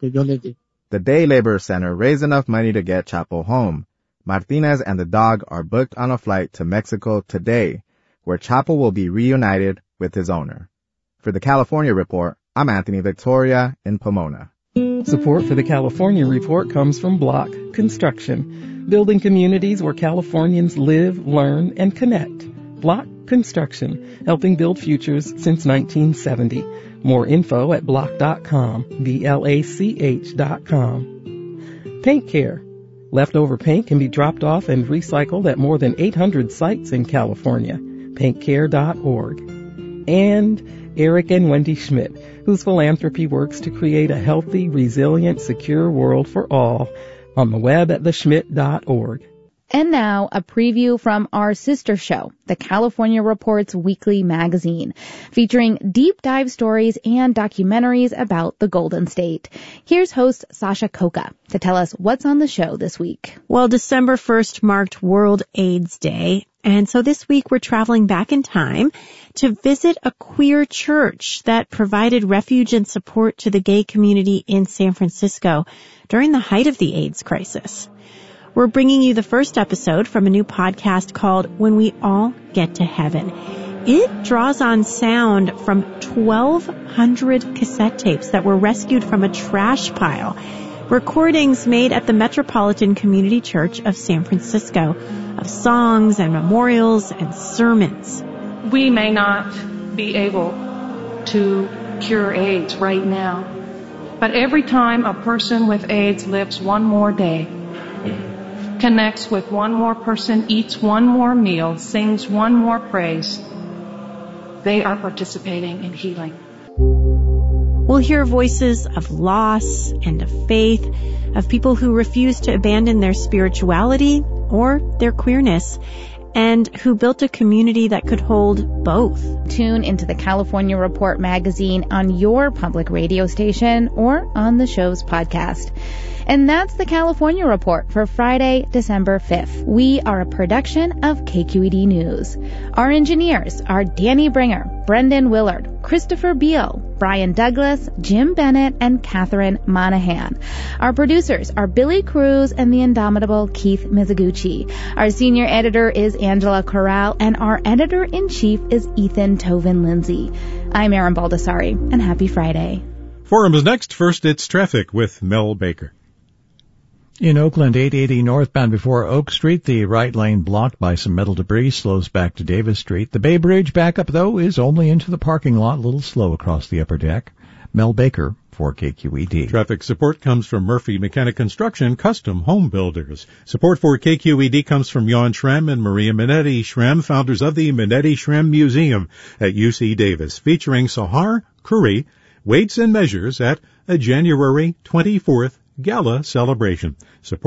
The Day Labor Center raised enough money to get Chapo home. Martinez and the dog are booked on a flight to Mexico today, where Chapo will be reunited with his owner. For the California Report, I'm Anthony Victoria in Pomona. Support for the California Report comes from Block Construction, building communities where Californians live, learn, and connect. Block Construction, helping build futures since nineteen seventy. More info at block dot com, B L A C H dot com. Paint Care. Leftover paint can be dropped off and recycled at more than eight hundred sites in California. paint care dot org. And Eric and Wendy Schmidt, whose philanthropy works to create a healthy, resilient, secure world for all, on the web at the schmidt dot org. And now, a preview from our sister show, the California Report's weekly magazine, featuring deep dive stories and documentaries about the Golden State. Here's host Sasha Coca to tell us what's on the show this week. Well, December first marked World AIDS Day, and so this week we're traveling back in time to visit a queer church that provided refuge and support to the gay community in San Francisco during the height of the AIDS crisis. We're bringing you the first episode from a new podcast called When We All Get to Heaven. It draws on sound from twelve hundred cassette tapes that were rescued from a trash pile. Recordings made at the Metropolitan Community Church of San Francisco of songs and memorials and sermons. We may not be able to cure AIDS right now, but every time a person with AIDS lives one more day, connects with one more person, eats one more meal, sings one more praise, they are participating in healing. We'll hear voices of loss and of faith, of people who refuse to abandon their spirituality or their queerness, and who built a community that could hold both. Tune into the California Report magazine on your public radio station or on the show's podcast. And that's the California Report for Friday, December fifth. We are a production of K Q E D News. Our engineers are Danny Bringer, Brendan Willard, Christopher Beal, Brian Douglas, Jim Bennett, and Catherine Monahan. Our producers are Billy Cruz and the indomitable Keith Mizuguchi. Our senior editor is Angela Corral, and our editor-in-chief is Ethan Tovin-Lindsay. I'm Erin Baldessari, and happy Friday. Forum is next. First, it's traffic with Mel Baker. In Oakland, eight eighty northbound before Oak Street, the right lane blocked by some metal debris slows back to Davis Street. The Bay Bridge backup, though, is only into the parking lot, a little slow across the upper deck. Mel Baker for K Q E D. Traffic support comes from Murphy Mechanic Construction, custom home builders. Support for K Q E D comes from Jan Schramm and Maria Minetti Schramm, founders of the Minetti Schramm Museum at U C Davis, featuring Sahar Curry, weights and measures at a January twenty-fourth gala celebration. Support